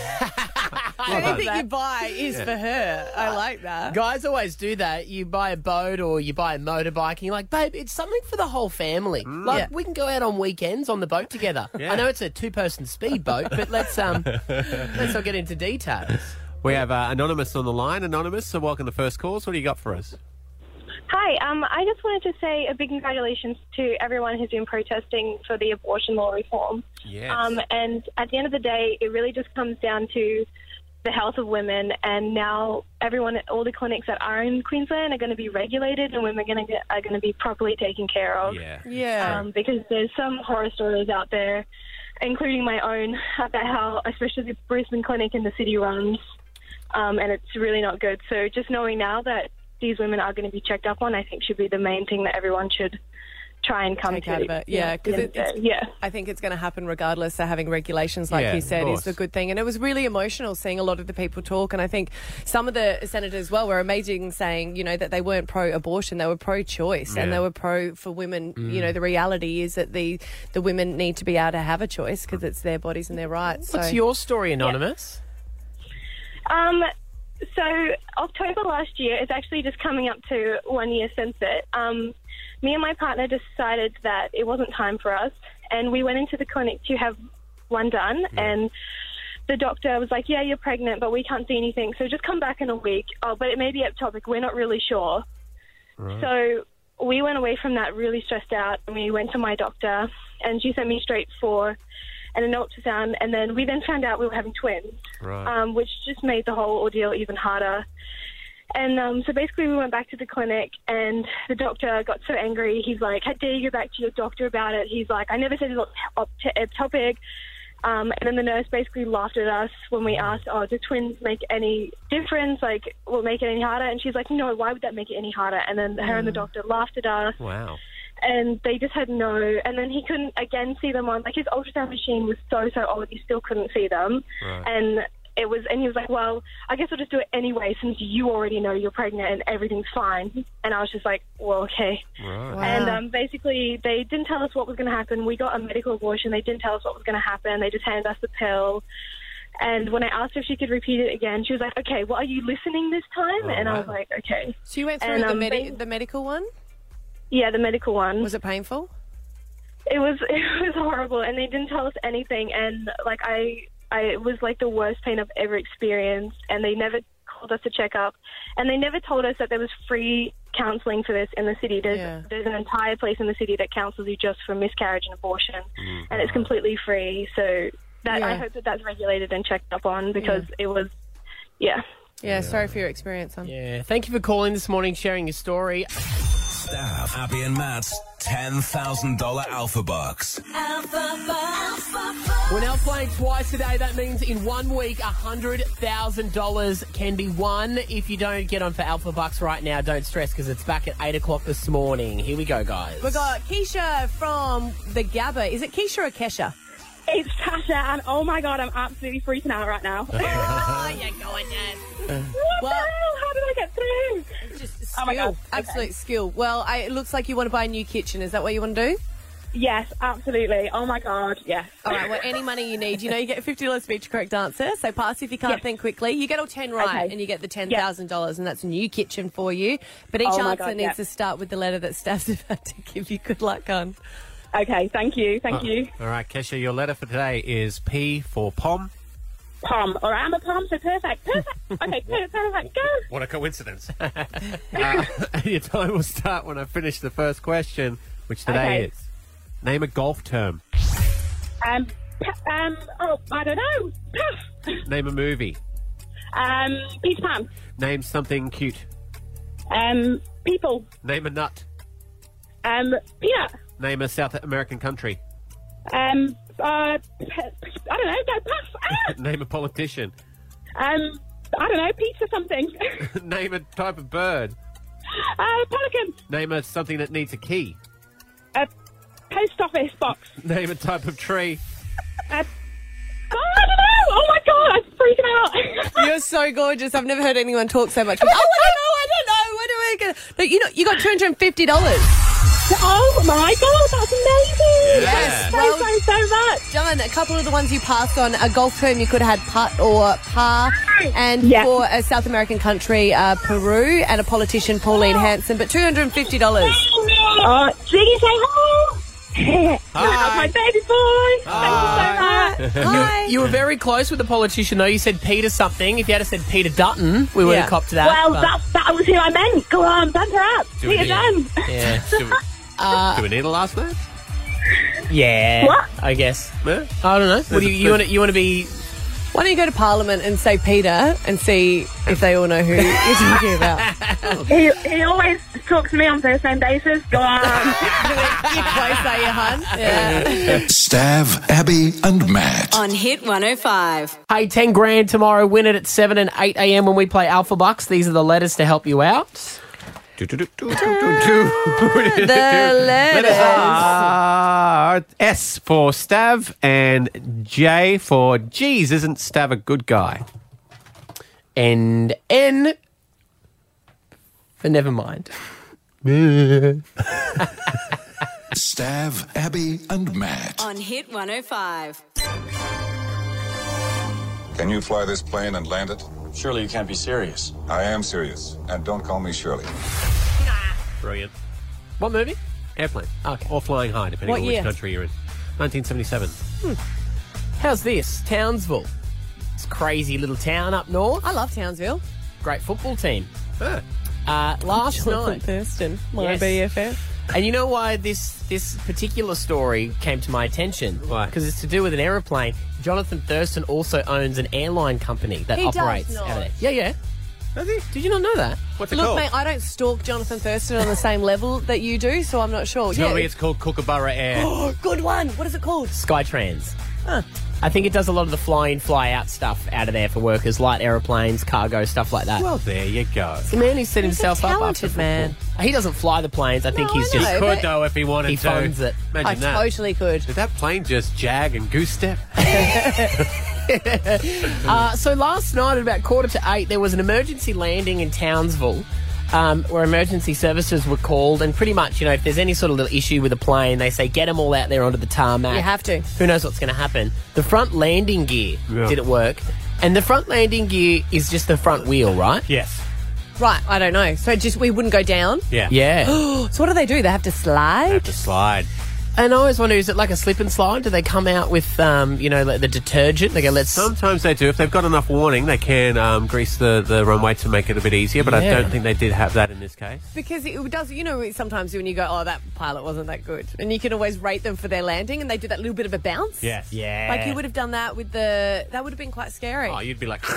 Yeah.
Anything you buy is
Yeah.
for her. I like that.
Guys always do that. You buy a boat or you buy a motorbike and you're like, babe, it's something for the whole family. Like,
Yeah.
we can go out on weekends on the boat together.
Yeah.
I know it's a two-person speedboat, but let's um, let's not get into details.
We have uh, Anonymous on the line. Anonymous, so welcome to First Calls. What do you got for us?
Hi, um, I just wanted to say a big congratulations to everyone who's been protesting for the abortion law reform.
Yes.
Um, and at the end of the day, it really just comes down to the health of women. And now everyone, all the clinics that are in Queensland are going to be regulated, and women are going to get, are going to be properly taken care of.
Yeah.
Yeah.
Um, because there's some horror stories out there, including my own, about how, especially the Brisbane clinic in the city runs, um, and it's really not good. So just knowing now that these women are going to be checked up on, I think should be the main thing that everyone should try and come
Take
to.
out of it. Yeah, because
yeah,
it, it's,
yeah.
I think it's going to happen regardless. So having regulations, like
Yeah,
you
of
said, is
course.
a good thing. And it was really emotional seeing a lot of the people talk. And I think some of the senators as well were amazing, saying, you know, that they weren't pro-abortion, they were pro-choice, and
Yeah.
they were pro for women.
Mm.
You know, the reality is that the the women need to be able to have a choice because it's their bodies and their rights.
What's
so.
your story, Anonymous?
Um, so October last year is actually just coming up to one year since it. Um, me and my partner decided that it wasn't time for us, and we went into the clinic to have one done, and the doctor was like, yeah, you're pregnant, but we can't see anything, so just come back in a week. Oh, but it may be ectopic. We're not really sure.
Right.
So we went away from that really stressed out, and we went to my doctor, and she sent me straight for and an ultrasound, and then we then found out we were having twins,
Right.
um, which just made the whole ordeal even harder. And um, so basically we went back to the clinic, and the doctor got so angry. He's like, how dare you go back to your doctor about it? He's like, I never said it was ectopic. Um, and then the nurse basically laughed at us when we asked, oh, do twins make any difference? Like, will it make it any harder? And she's like, no, why would that make it any harder? And then her and the doctor laughed at us.
Wow.
And they just had no, and then he couldn't again see them on, like his ultrasound machine was so, so old, he still couldn't see them.
Right.
And it was, and he was like, well, I guess I'll just do it anyway since you already know you're pregnant and everything's fine. And I was just like, well, okay.
Right.
Wow.
And um, basically they didn't tell us what was going to happen. We got a medical abortion. They didn't tell us what was going to happen. They just handed us the pill. And when I asked her if she could repeat it again, she was like, okay, well, are you listening this time?
Oh,
and I
wow.
was like, okay.
So you went through
And,
the,
um,
medi-
they-
the medical one?
Yeah, the medical one.
Was it painful?
It was it was horrible, and they didn't tell us anything. And like I, I it was like the worst pain I've ever experienced. And they never called us to check up, and they never told us that there was free counselling for this in the city. There's
Yeah.
there's an entire place in the city that counsels you just for miscarriage and abortion, and it's completely free. So that I
Yeah.
hope that that's regulated and checked up on because it was, yeah.
Yeah, sorry for your experience, son.
Yeah. Thank you for calling this morning, sharing your story.
Stav, Abby and Matt's ten thousand dollars Alpha Bucks.
We're now playing twice a day. That means in one week, one hundred thousand dollars can be won. If you don't get on for Alpha Bucks right now, don't stress because it's back at eight o'clock this morning. Here we go, guys.
We've got Keisha from the Gabba. Is it Keisha or Kesha?
It's Tasha, and oh my god, I'm absolutely freaking out right now.
Oh, you're going nuts.
What
Well-
the hell? How did I get through?
It's just skill.
Oh my God.
Absolute
Okay.
skill. Well, I, it looks like you want to buy a new kitchen. Is that what you want to do?
Yes, absolutely. Oh my god, yes.
All right, well, any money you need. You know, you get fifty dollars for each correct answer. So pass if you can't
Yes.
think quickly. You get all ten right,
Okay.
and you get the ten thousand dollars, and that's a new kitchen for you. But each
Oh my
answer
God,
needs
yeah.
to start with the letter that Stav's about to give you. Good luck, hon.
Okay, thank you, thank you.
All right, Kesha, your letter for today is P for Pom.
Pom. All right, I'm a Pom, so perfect, perfect. Okay, perfect, perfect, go.
What a coincidence. uh, your time will start when I finish the first question, which today
Okay.
is name a golf term.
Um, p- um, oh, I don't know. Puff.
Name a movie.
Um, Peter Pan.
Name something cute.
Um, people.
Name a nut.
Um, peanut.
Name a South American country.
Um, uh, p- I don't know, go puff. Ah!
Name a politician.
Um, I don't know, pizza something.
Name a type of bird.
uh, pelican.
Name a something that needs a key.
A post office box.
Name a type of tree.
Uh, oh, I don't know. Oh my god, I'm freaking out.
You're so gorgeous. I've never heard anyone talk so much. Oh, I don't know. I don't know. What do I get? No, you know, you got two hundred and fifty dollars.
Oh my god, that's amazing!
Yes,
so,
well
so, so much.
done. A couple of the ones you passed on, a golf term you could have had putt or par, and
Yeah.
for a South American country, uh, Peru, and a politician, Pauline Hanson, but two hundred and fifty dollars.
Oh, Ziggy, say hi. That's my baby boy. Thank you so much.
Hi.
You, you were very close with the politician, though. You said Peter something. If you had said Peter Dutton, we would
Yeah.
have copped to that.
Well,
but-
that, that was who I meant. Go on, banter up.
Do we
Peter
need-
Dunn.
Yeah.
Do we, do we need a last name?
Yeah.
What?
I guess.
Yeah.
I don't know. What do you, you want to you want to be?
Why don't you go to Parliament and say Peter and see if they all know who you're talking about?
He, he always talks to me on first name basis. Go on.
You're close, are you, hun? Yeah.
Stav, Abby, and Matt.
On Hit one oh five.
Hey, ten grand tomorrow. Win it at seven and eight a.m. when we play Alpha Bucks. These are the letters to help you out. The
letters.
are S for Stav and J for geez, isn't Stav a good guy?
And N for never mind.
Stav, Abby, and Matt.
On Hit one oh five.
Can you fly this plane and land it?
Surely you can't be serious.
I am serious. And don't call me Shirley.
Brilliant.
What movie?
Airplane.
Okay.
Or Flying High, depending
What
on
year?
which country you're in. nineteen seventy-seven.
How's this? Townsville. It's a crazy little town up north.
I love Townsville.
Great football team.
Ah.
Uh, last
Jonathan
night.
Thurston, my
Yes.
B F F.
And you know why this this particular story came to my attention?
Why?
Because it's to do with an aeroplane. Jonathan Thurston also owns an airline company that
He does
operates
not.
out of there. Yeah, yeah.
Does he?
Did you not know that?
What's it
Look,
called?
mate, I don't stalk Jonathan Thurston on the same level that you do, so I'm not sure.
Tell
Yeah.
me it's called Kookaburra Air.
Oh, good one. What is it called?
Skytrans.
Huh.
I think it does a lot of the fly-in, fly-out stuff out of there for workers, light aeroplanes, cargo, stuff like that.
Well, there you go.
The man who set
He's
himself
a
up
talented
after
man.
football. He doesn't fly the planes. I think
No,
he's
I
just
know,
Could,
but-
though, if he wanted
he
to.
funds it.
Imagine
I
that.
totally could.
Did that plane just jag and goose step?
Uh, so last night at about quarter to eight, there was an emergency landing in Townsville um, where emergency services were called. And pretty much, you know, if there's any sort of little issue with a plane, they say, get them all out there onto the tarmac.
You have to.
Who knows what's going to happen? The front landing gear
Yeah.
didn't work. And the front landing gear is just the front wheel, right?
Yes.
Right, I don't know. So just we wouldn't go down.
Yeah.
Yeah.
So what do they do? They have to slide?
Have to slide.
And I always wonder, is it like a slip and slide? Do they come out with, um, you know, like the detergent? They go, let's...
Sometimes they do. If they've got enough warning, they can um, grease the, the runway to make it a bit easier, but I
Yeah.
don't think they did have that in this case.
Because it does, you know, sometimes when you go, oh, that pilot wasn't that good. And you can always rate them for their landing and they do that little bit of a bounce.
Yes.
Yeah.
Like you would have done that with the, that would have been quite scary.
Oh, you'd be like...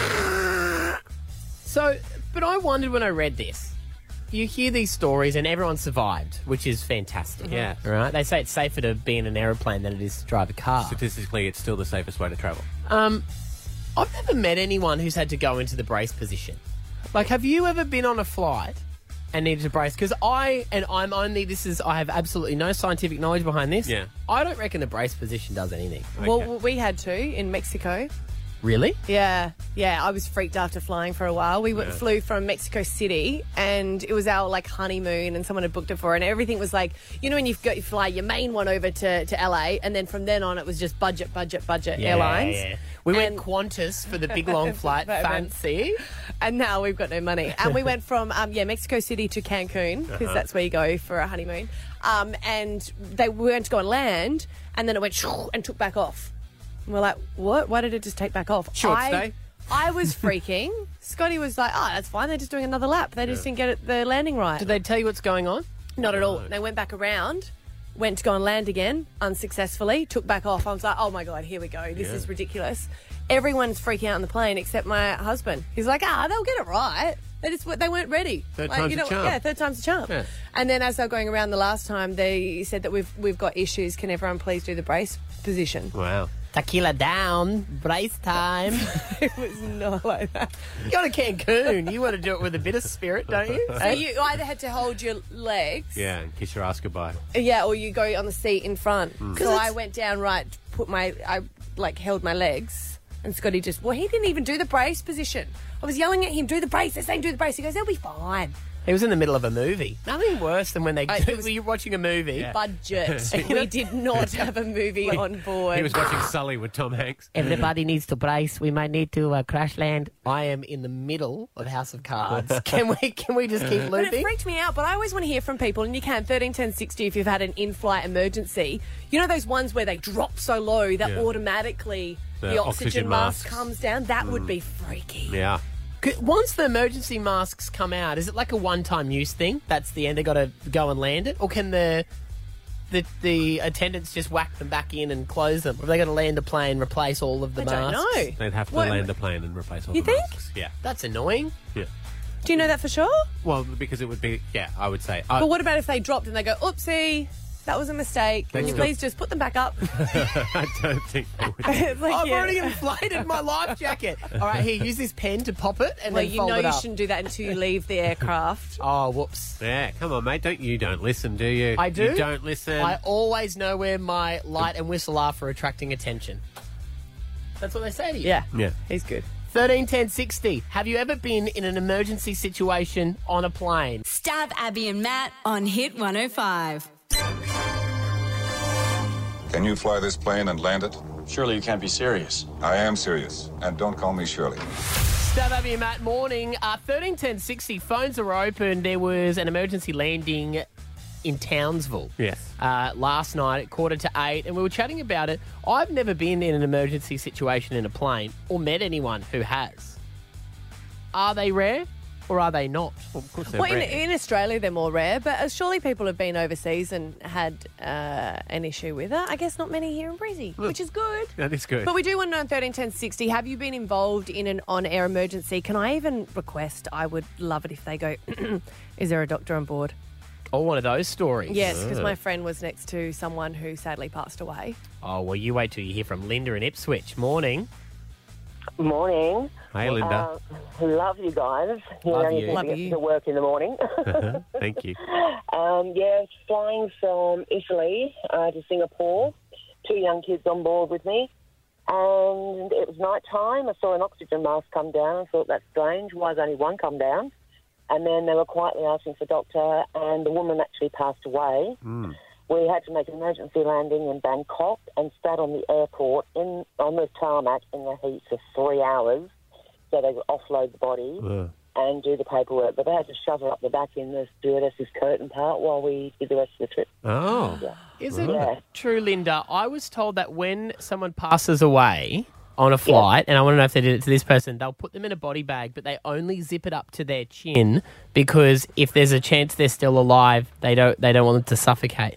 So, but I wondered when I read this. You hear these stories and everyone survived, which is fantastic.
Yeah.
Right? They say it's safer to be in an aeroplane than it is to drive a car.
Statistically, it's still the safest way to travel.
Um, I've never met anyone who's had to go into the brace position. Like, have you ever been on a flight and needed to brace? Because I, and I'm only, this is, I have absolutely no scientific knowledge behind this.
Yeah.
I don't reckon the brace position does anything.
Well, we had to in Mexico.
Really?
Yeah, yeah. I was freaked after flying for a while. We went,
Yeah.
flew from Mexico City, and it was our like honeymoon, and someone had booked it for, and everything was like, you know, when you've got you fly your main one over to, to L A, and then from then on it was just budget, budget, budget
Yeah,
airlines.
yeah. We
And-
went Qantas for the big long flight. Fancy.
And now we've got no money. And we went from um, yeah Mexico City to Cancun because
Uh-huh.
that's where you go for a honeymoon. Um, and they we went to go and land, and then it went and took back off. And we're like, what? Why did it just take back off?
Short
I,
stay.
I was freaking. Scotty was like, oh, that's fine. They're just doing another lap. They just didn't get it, the landing right.
Did they tell you what's going on?
Not at all. They went back around, went to go and land again, unsuccessfully, took back off. I was like, oh my God, here we go. This
Yeah.
is ridiculous. Everyone's freaking out on the plane except my husband. He's like, ah, they'll get it right. They just they weren't ready.
Third
like,
time's
you
a
know,
charm.
Yeah, third time's a charm.
Yeah.
And then as they were going around the last time, they said that we've we've got issues. Can everyone please do the brace position?
Wow.
Tequila down, brace time.
It was not like that.
You go to Cancun. You want to do it with a bit of spirit, don't you?
So you either had to hold your legs,
Yeah, and kiss your ass goodbye.
yeah, or you go on the seat in front.
Mm.
So I went down right, put my, I like held my legs, and Scotty just, well, he didn't even do the brace position. I was yelling at him, do the brace. They're saying do the brace. He goes, they'll be fine.
He was in the middle of a movie. Nothing worse than when they
I-
do,
it was-
you're watching a movie.
Budget. We did not have a movie on board.
He was watching Sully with Tom Hanks.
Everybody needs to brace. We might need to uh, crash land. I am in the middle of House of Cards. Can we can we just keep
But it
looping?
freaked me out. But I always want to hear from people, and you can thirteen ten sixty if you've had an in-flight emergency. You know those ones where they drop so low that
Yeah.
automatically the,
The
oxygen,
oxygen
mask
masks.
comes down? That would be freaky.
Yeah.
Could- Once the emergency masks come out, is it like a one-time use thing? That's the end. They got to go and land it, or can the the the attendants just whack them back in and close them? Or have they got to land a plane, replace all of the
I
masks?
don't know.
They'd have to
What-
land the plane and replace all
You
the
think?
masks. Yeah.
That's annoying.
Yeah.
Do you know that for sure?
Well, because it would be, yeah, I would say. I,
But what about if they dropped and they go, oopsie? That was a mistake. Can you
Thanks,
please just put them back up?
I don't think I would.
It's like,
I've
yeah.
already inflated my life jacket. All right, here, use this pen to pop it and
Well,
then
you
fold
know
it
you
up.
shouldn't do that until you leave the aircraft.
Oh, whoops.
Yeah, come on, mate. Don't you don't listen, do you?
I do.
You don't listen.
I always know where my light and whistle are for attracting attention. That's what they say to you.
Yeah,
Yeah.
he's good.
thirteen ten sixty. Have you ever been in an emergency situation on a plane?
Stab Abby and Matt on Hit one oh five.
Can you fly this plane and land it?
Surely you can't be serious.
I am serious, and don't call me Shirley.
Stab Abby and Matt, morning. Uh, thirteen ten sixty, phones are open. There was an emergency landing in Townsville.
Yes.
Uh, last night at quarter to eight, and we were chatting about it. I've never been in an emergency situation in a plane or met anyone who has. Are they rare or are they not?
Well, of course they're
Well, in,
rare.
in Australia, they're more rare, but uh, surely people have been overseas and had uh, an issue with it. I guess not many here in Breezy, which is good.
That is good.
But we do want to know on thirteen ten sixty, have you been involved in an on-air emergency? Can I even request, I would love it if they go, is there a doctor on board?
Or one of those stories.
Yes, because
Oh.
my friend was next to someone who sadly passed away.
Oh, well, you wait till you hear from Linda in Ipswich. Morning.
Morning.
Hey, Linda.
Uh, love you guys. You
Love
know,
you.
you
Love
get
you.
to work in the morning.
Thank you.
um, yeah, flying from Italy uh, to Singapore. Two young kids on board with me. And it was night time. I saw an oxygen mask come down and thought, that's strange. Why has only one come down? And then they were quietly asking for a doctor, and the woman actually passed away.
Mm.
We had to make an emergency landing in Bangkok and sat on the airport in on the tarmac in the heat for three hours so they could offload the body
Uh,
and do the paperwork. But they had to shove her up the back in the stewardess's curtain part while we did the rest of the trip.
oh.
Yeah.
Is it
Yeah.
true, Linda? I was told that when someone passes away on a flight, and I want to know if they did it to this person, they'll put them in a body bag, but they only zip it up to their chin because if there's a chance they're still alive, they don't they don't want them to suffocate.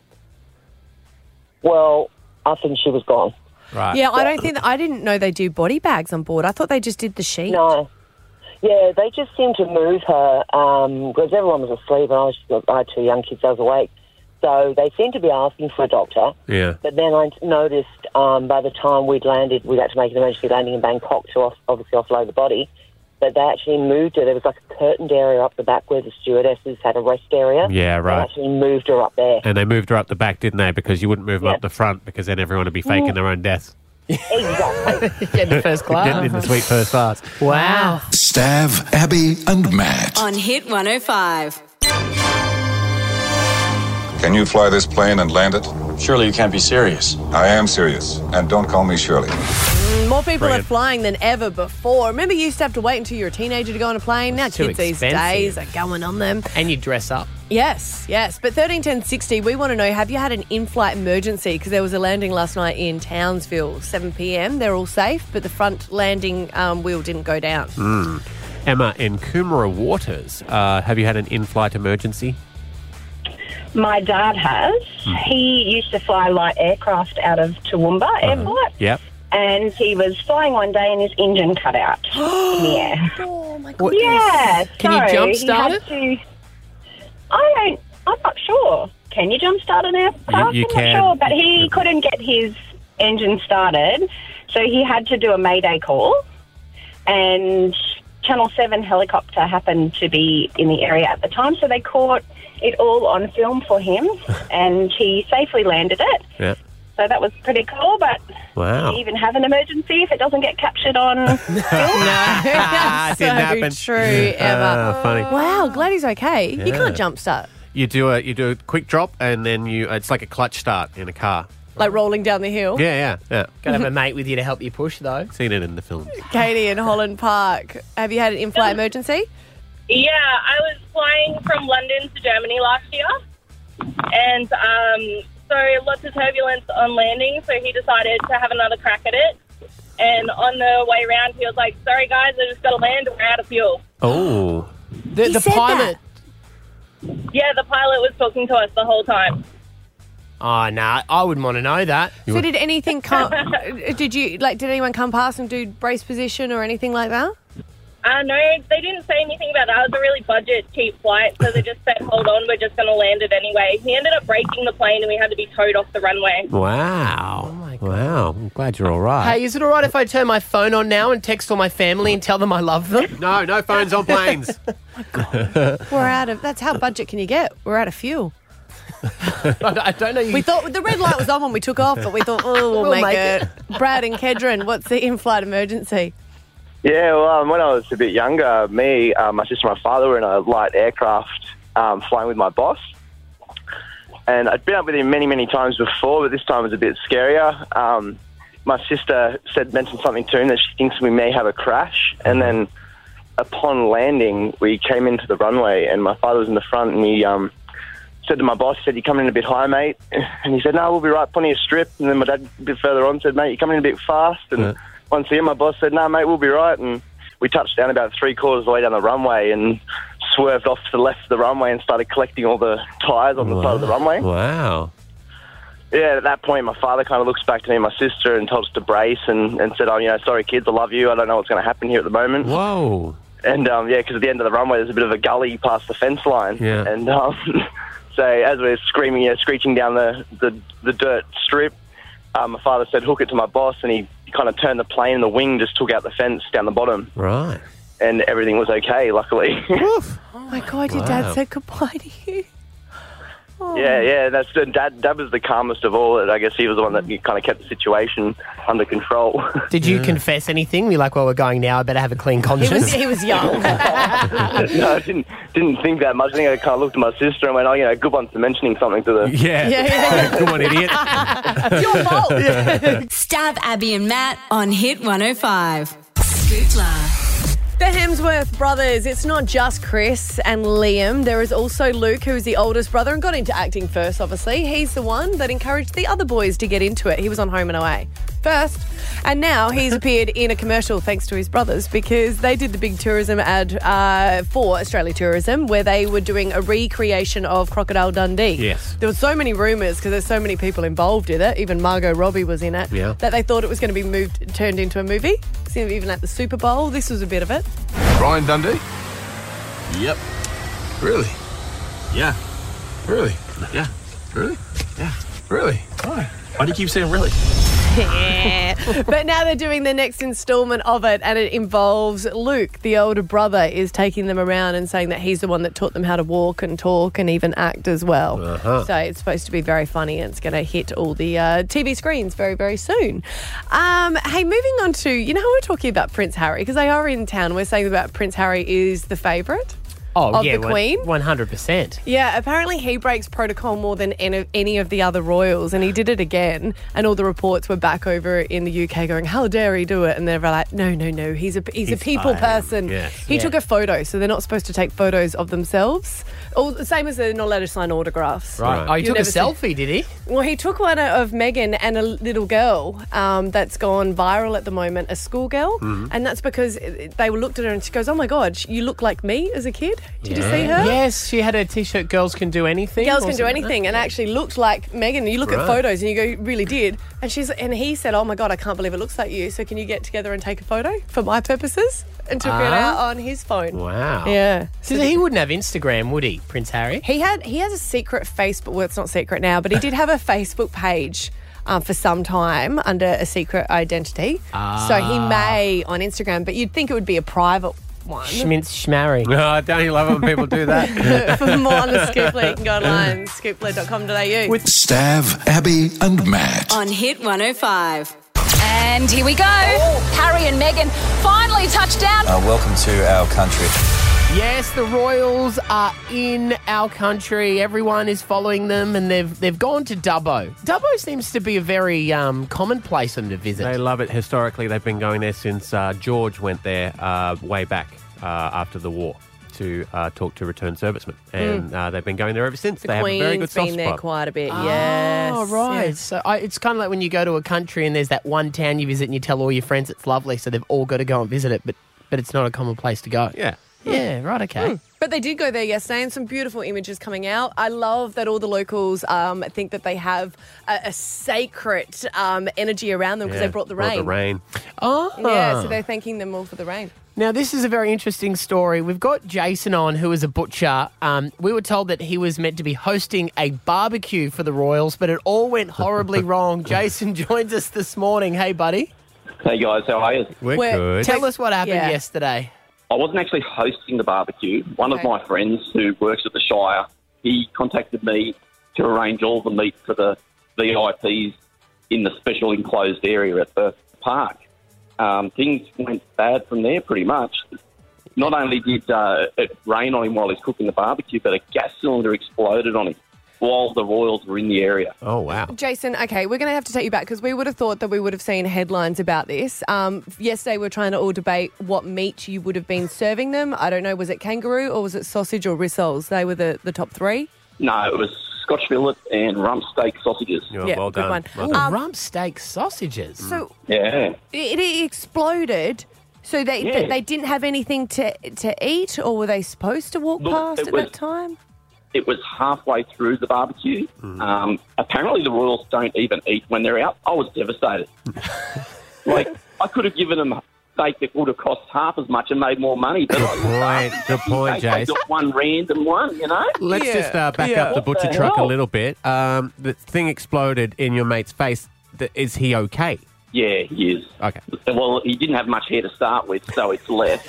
Well, I think she was gone.
Right.
Yeah, I don't think that, I didn't know they do body bags on board. I thought they just did the sheet.
No. Yeah, they just seemed to move her because everyone was asleep and I, was, I had two young kids, I was awake. So they seemed to be asking for a doctor.
Yeah.
But then I noticed um, by the time we'd landed, we had to make an emergency landing in Bangkok to off, obviously offload the body. But they actually moved her. There was like a curtained area up the back where the stewardesses had a rest area.
Yeah, right.
They actually moved her up there.
And they moved her up the back, didn't they? Because you wouldn't move them
Yeah.
up the front because then everyone would be faking their own deaths.
Exactly.
Get in the first class.
Getting in the sweet first class.
Wow.
Stav, Abby, and Matt.
On Hit one oh five.
Can you fly this plane and land it?
Surely you can't be serious.
I am serious, and don't call me Shirley.
More people
Brilliant.
are flying than ever before. Remember, you used to have to wait until you were a teenager to go on a plane. Now
It's too
kids these
expensive.
days are going on them.
And you dress up.
Yes, yes. But thirteen ten sixty, we want to know, have you had an in-flight emergency? Because there was a landing last night in Townsville, seven p.m. They're all safe, but the front landing um, wheel didn't go down.
Mm. Emma, in Coomera Waters, uh, have you had an in-flight emergency?
My dad has. He used to fly light aircraft out of Toowoomba Airport.
Yep.
And he was flying one day and his engine cut out in the air.
Oh, my
What-
Yeah.
Can you
so
jump
he
start
had
it?
To, I don't, I'm not sure. Can you jump start an aircraft?
You- you
I'm
can.
not sure. But he couldn't get his engine started, so he had to do a mayday call. And Channel seven helicopter happened to be in the area at the time, so they caught it all on film for him, and he safely landed it.
Yeah.
So that was pretty cool, but
Wow.
do you even have an emergency if it doesn't get captured on film?
Ah, it
so
didn't happen.
true, Emma.
Ah, funny.
Wow, glad he's okay. You
Yeah.
can't jump start.
You do a you do a quick drop and then you it's like a clutch start in a car.
Like rolling down the hill.
Yeah, yeah, yeah.
Gotta have a mate with you to help you push, though.
Seen it in the films.
Katie in Holland Park, have you had an in-flight emergency?
Yeah, I was flying from London to Germany last year, and um, so lots of turbulence on landing, so he decided to have another crack at it. And on the way around, he was like, sorry guys, I just got to land, we're out of fuel.
Oh.
The, the pilot.
Yeah, the pilot was talking to us the whole time.
Oh, nah, I wouldn't want to know that.
So did anything come, did you, like, did anyone come past and do brace position or anything like that?
Uh, no, they didn't say anything about that. It was a really budget, cheap flight, so they just said, hold on, we're just going to land it anyway. He ended up breaking the plane and we had to be towed off the runway.
Wow. Oh, my God. Wow. I'm glad you're all right.
Hey, is it all right if I turn my phone on now and text all my family and tell them I love them?
No, no phones on planes.
We're out of... That's how budget can you get? We're out of fuel.
I don't know. You...
We thought the red light was on when we took off, but we thought, oh, we'll,
We'll
make,
make
it. Brad and Kedron, what's the in-flight emergency?
Yeah, well, um, when I was a bit younger, me, uh, my sister and my father were in a light aircraft um, flying with my boss. And I'd been up with him many, many times before, but this time was a bit scarier. Um, my sister said, mentioned something to him that she thinks we may have a crash. And then upon landing, we came into the runway and my father was in the front and he um, said to my boss, said, "You're coming in a bit high, mate." And he said, "No, we'll be right, plenty of strip." And then my dad a bit further on said, "Mate, you're coming in a bit fast." And
Yeah.
once again, my boss said, "No, mate, we'll be right." And we touched down about three quarters of the way down the runway and swerved off to the left of the runway and started collecting all the tyres on the side of the runway.
Wow.
Yeah, at that point, my father kind of looks back to me and my sister and told us to brace and, and said, "Oh, you know, sorry, kids, I love you. I don't know what's going to happen here at the moment."
Whoa.
And, um, yeah, because at the end of the runway, there's a bit of a gully past the fence line.
Yeah.
And um, so as we're screaming, you know, screeching down the, the, the dirt strip, um, my father said, "Hook it to my boss," and he kind of turned the plane and the wing just took out the fence down the bottom.
Right.
And everything was okay, luckily.
Oh, my God, your
Wow.
dad said goodbye to you. Oh.
Yeah, yeah, that's dad. Dad was the calmest of all. I guess he was the one that kind of kept the situation under control.
Did you confess anything? You're like, well, we're going now. I better have a clean conscience.
He was, he was young.
No, I didn't didn't think that much. I think I kind of looked at my sister and went, "Oh, you know, good one for mentioning something to the."
Yeah,
Yeah, yeah.
Good one, idiot.
It's your fault.
Stab Abby and Matt on Hit one oh five. Scootler.
The Hemsworth brothers. It's not just Chris and Liam. There is also Luke, who's the oldest brother and got into acting first, obviously. He's the one that encouraged the other boys to get into it. He was on Home and Away first. And now he's appeared in a commercial thanks to his brothers because they did the big tourism ad uh, for Australia Tourism where they were doing a recreation of Crocodile Dundee.
Yes.
There were so many rumours because there's so many people involved in it. Even Margot Robbie was in it.
Yeah.
That they thought it was going to be moved, turned into a movie. So even at the Super Bowl, this was a bit of it.
Brian Dundee?
Yep.
Really?
Yeah.
Really?
Yeah.
Really?
Yeah.
Really?
Why? Why do you keep saying really?
Yeah. But now they're doing the next instalment of it, and it involves Luke, the older brother, is taking them around and saying that he's the one that taught them how to walk and talk and even act as well.
Uh-huh.
So it's supposed to be very funny, and it's going to hit all the uh, T V screens very, very soon. Um, hey, moving on to, you know how we're talking about Prince Harry, because they are in town. We're saying about Prince Harry is the favourite.
Oh,
of
yeah,
the Queen?
one hundred percent.
Yeah, apparently he breaks protocol more than any, any of the other royals, and he did it again. And all the reports were back over in the U K going, "How dare he do it?" And they're like, "No, no, no, he's a he's,
He's
a people
fine.
person."
Yes.
He
Yeah.
took a photo, so they're not supposed to take photos of themselves. Or the same as they're not allowed to sign autographs.
Right. Oh, he
You'll
took a
never see-
selfie, did he?
Well, he took one of Meghan and a little girl um, that's gone viral at the moment, a schoolgirl,
Mm-hmm.
and that's because they looked at her and she goes, "Oh my God, you look like me as a kid." Did you see her?
Yes, she had a T-shirt, Girls Can Do Anything.
Girls
or
can do
something like
anything,
that.
and actually looked like Meghan. You look
Right.
at photos and you go, really did. And she's and he said, "Oh my God, I can't believe it looks like you. So can you get together and take a photo for my purposes?" And took it
Ah.
out on his phone.
Wow.
Yeah.
So he wouldn't have Instagram, would he, Prince Harry?
He had he has a secret Facebook. Well, it's not secret now, but he did have a Facebook page. Um, for some time under a secret identity.
Ah.
So he may on Instagram, but you'd think it would be a private one.
Schmintz Schmarry.
No, don't you love it when people do that?
For more on the Scoopler, you can go online, scoopler dot com dot a u.
With
Stav, Abby, and Matt.
On Hit one oh five. And here we go. Harry and Meghan finally touched down.
Uh, welcome to our country.
Yes, the royals are in our country. Everyone is following them, and they've they've gone to Dubbo. Dubbo seems to be a very um, common place for them to visit.
They love it. Historically, they've been going there since uh, George went there uh, way back uh, after the war to uh, talk to returned servicemen. And uh, they've been going there ever since.
The
they
Queen's
have a very good soft
been there
spot.
quite a bit,
Oh,
yes.
right.
Yeah.
So I, it's kind of like when you go to a country and there's that one town you visit and you tell all your friends it's lovely, so they've all got to go and visit it, but but it's not a common place to go.
Yeah.
Yeah, right, okay.
But they did go there yesterday, and some beautiful images coming out. I love that all the locals um, think that they have a, a sacred um, energy around them because
Yeah,
they brought the
brought
rain.
the rain.
Oh.
Yeah, so they're thanking them all for the rain.
Now, this is a very interesting story. We've got Jason on, who is a butcher. Um, we were told that he was meant to be hosting a barbecue for the Royals, but it all went horribly wrong. Jason joins us this morning. Hey, buddy.
Hey, guys. How are you?
We're good. Tell us what happened
Yeah.
yesterday.
I wasn't actually hosting the barbecue. One
Okay.
of my friends who works at the Shire, he contacted me to arrange all the meat for the V I Ps in the special enclosed area at the park. Um, things went bad from there pretty much. Not only did uh, it rain on him while he's cooking the barbecue, but a gas cylinder exploded on him while the Royals were in the area.
Oh, wow.
Jason, okay, we're going to have to take you back because we would have thought that we would have seen headlines about this. Um, yesterday, we were trying to all debate what meat you would have been serving them. I don't know, was it kangaroo or was it sausage or rissoles? They were the, the top three.
No, it was Scotch fillet and rump steak sausages.
Yeah, well good done. one.
Ooh,
Um,
rump steak sausages.
So
Yeah.
it, it exploded. So they
Yeah.
they, they didn't have anything to to eat, or were they supposed to walk
Look,
past
it
at
was-
that time?
It was halfway through the barbecue. Um, apparently, the Royals don't even eat when they're out. I was devastated. like, I could have given them steak that would have cost half as much and made more money. But
Good point. Good point,
they, they
Jace.
got one random one, you know?
Let's just uh, back up the
What
butcher
the
truck a
hell?
little bit. Um, the thing exploded in your mate's face. Th- Is he okay?
Yeah, he is.
Okay.
Well, he didn't have much hair to start with, so it's less.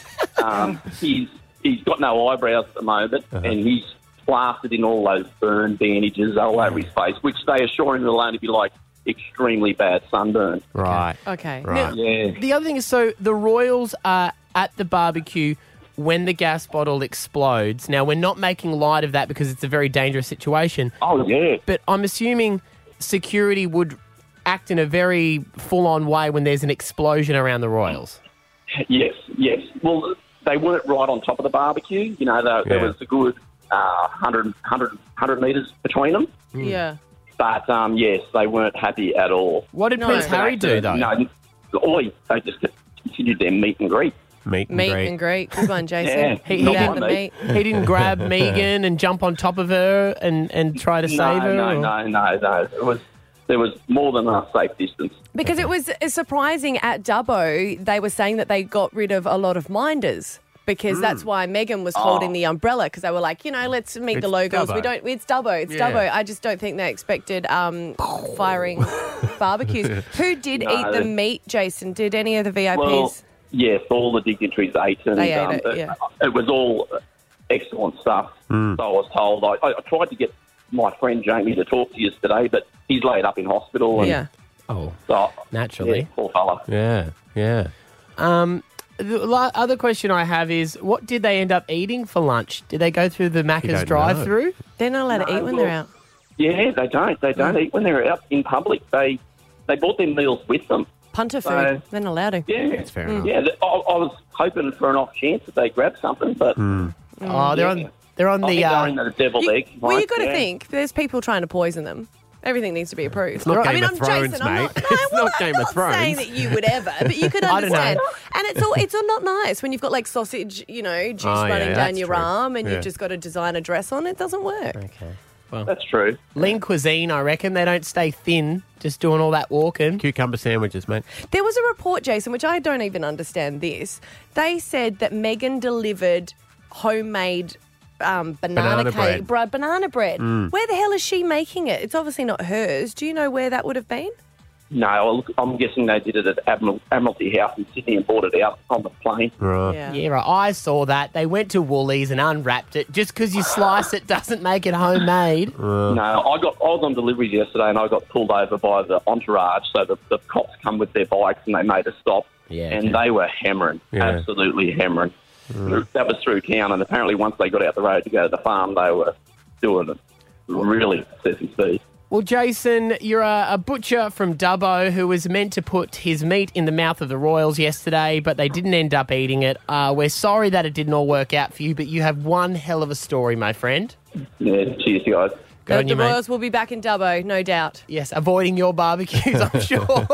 um, he's he's got no eyebrows at the moment,
Uh-huh.
and he's plastered in all those burn bandages all over his face, which they assure him will only be like extremely bad sunburn.
Right.
Okay.
Now,
Yeah.
the other thing is, so the Royals are at the barbecue when the gas bottle explodes. Now, we're not making light of that because it's a very dangerous situation.
Oh, yeah.
But I'm assuming security would act in a very full-on way when there's an explosion around the Royals.
Yes, yes. Well, they weren't right on top of the barbecue. You know, there, there
Yeah.
was a good uh, one hundred, one hundred, one hundred metres between them.
Yeah.
But, um, yes, they weren't happy at all.
What did Prince Harry do, though?
No, oi, they just continued their meet and greet.
Meet
Meet and greet. Good one, Jason.
Yeah.
He,
Not
he,
my
didn't,
meat.
he didn't grab Megan and jump on top of her and, and try to
No,
save her?
no,
or-
no, no, no. It was, there was more than enough safe distance.
Because it was uh, surprising at Dubbo, they were saying that they got rid of a lot of minders. Because that's why Megan was holding
Oh.
the umbrella, because they were like, you know, let's meet the
It's
logos.
Dubbo.
We don't. It's Dubbo. It's
Yeah.
Dubbo. I just don't think they expected um, firing barbecues. Who did
No,
eat the
they-
meat, Jason? Did any of the V I Ps?
Well, yes, all the dignitaries ate, and
They ate
um,
it, yeah.
it was all excellent stuff. So I was told. I, I tried to get my friend Jamie to talk to you today, but he's laid up in hospital. And
Yeah.
Oh,
so,
naturally.
yeah, poor fella.
Yeah, yeah.
Um, the la- other question I have is, what did they end up eating for lunch? Did they go through the Macca's
don't
drive-through?
They're not allowed to
No,
eat when
well,
they're out.
Yeah, they don't. They don't eat when they're out in public. They they brought their meals with them.
Punter food.
So-
They're not allowed to.
Yeah,
That's fair enough.
Yeah, th- I, I was hoping for an off chance that they grab something, but
Oh, they're on. They're on
I
the.
think
Uh,
they're in the deviled egg.
Well,
right?
you've got to
Yeah.
think, there's people trying to poison them. Everything needs to be approved.
It's not
I
Game
mean,
of
I'm
Thrones,
Jason. I'm
mate.
not, no,
It's
well,
not
I'm
Game of
not
Thrones.
saying that you would ever, but you could
I don't know.
understand. And it's all it's all not nice when you've got like sausage, you know, juice
Oh, yeah,
running down
that's
your
true.
arm, and
Yeah.
you've just got to design a dress on. It doesn't work.
Okay. Well,
That's true.
lean cuisine, I reckon. They don't stay thin just doing all that walking.
Cucumber sandwiches, mate.
There was a report, Jason, which I don't even understand this. They said that Megan delivered homemade um, banana,
Banana
cake,
bread.
bro- banana bread.
Mm.
Where the hell is she making it? It's obviously not hers. Do you know where that would have been?
No, well, look, I'm guessing they did it at Admiral, Admiralty House in Sydney and bought it out on the plane.
Right.
Yeah.
Yeah, right. I saw that. They went to Woolies and unwrapped it. Just because you slice it doesn't make it homemade.
No, I got I was on deliveries yesterday and I got pulled over by the entourage. So the, the cops come with their bikes and they made a stop.
Yeah,
and
okay.
they were hammering,
Yeah.
absolutely hammering. That was through town, and apparently once they got out the road to go to the farm, they were doing it really excessive speed.
Well, Jason, you're a, a butcher from Dubbo who was meant to put his meat in the mouth of the Royals yesterday, but they didn't end up eating it. Uh, we're sorry that it didn't all work out for you, but you have one hell of a story, my friend.
Yeah, cheers, guys.
Go
The,
on
the
you, mate.
Royals will be back in Dubbo, no doubt.
Yes, avoiding your barbecues, I'm sure.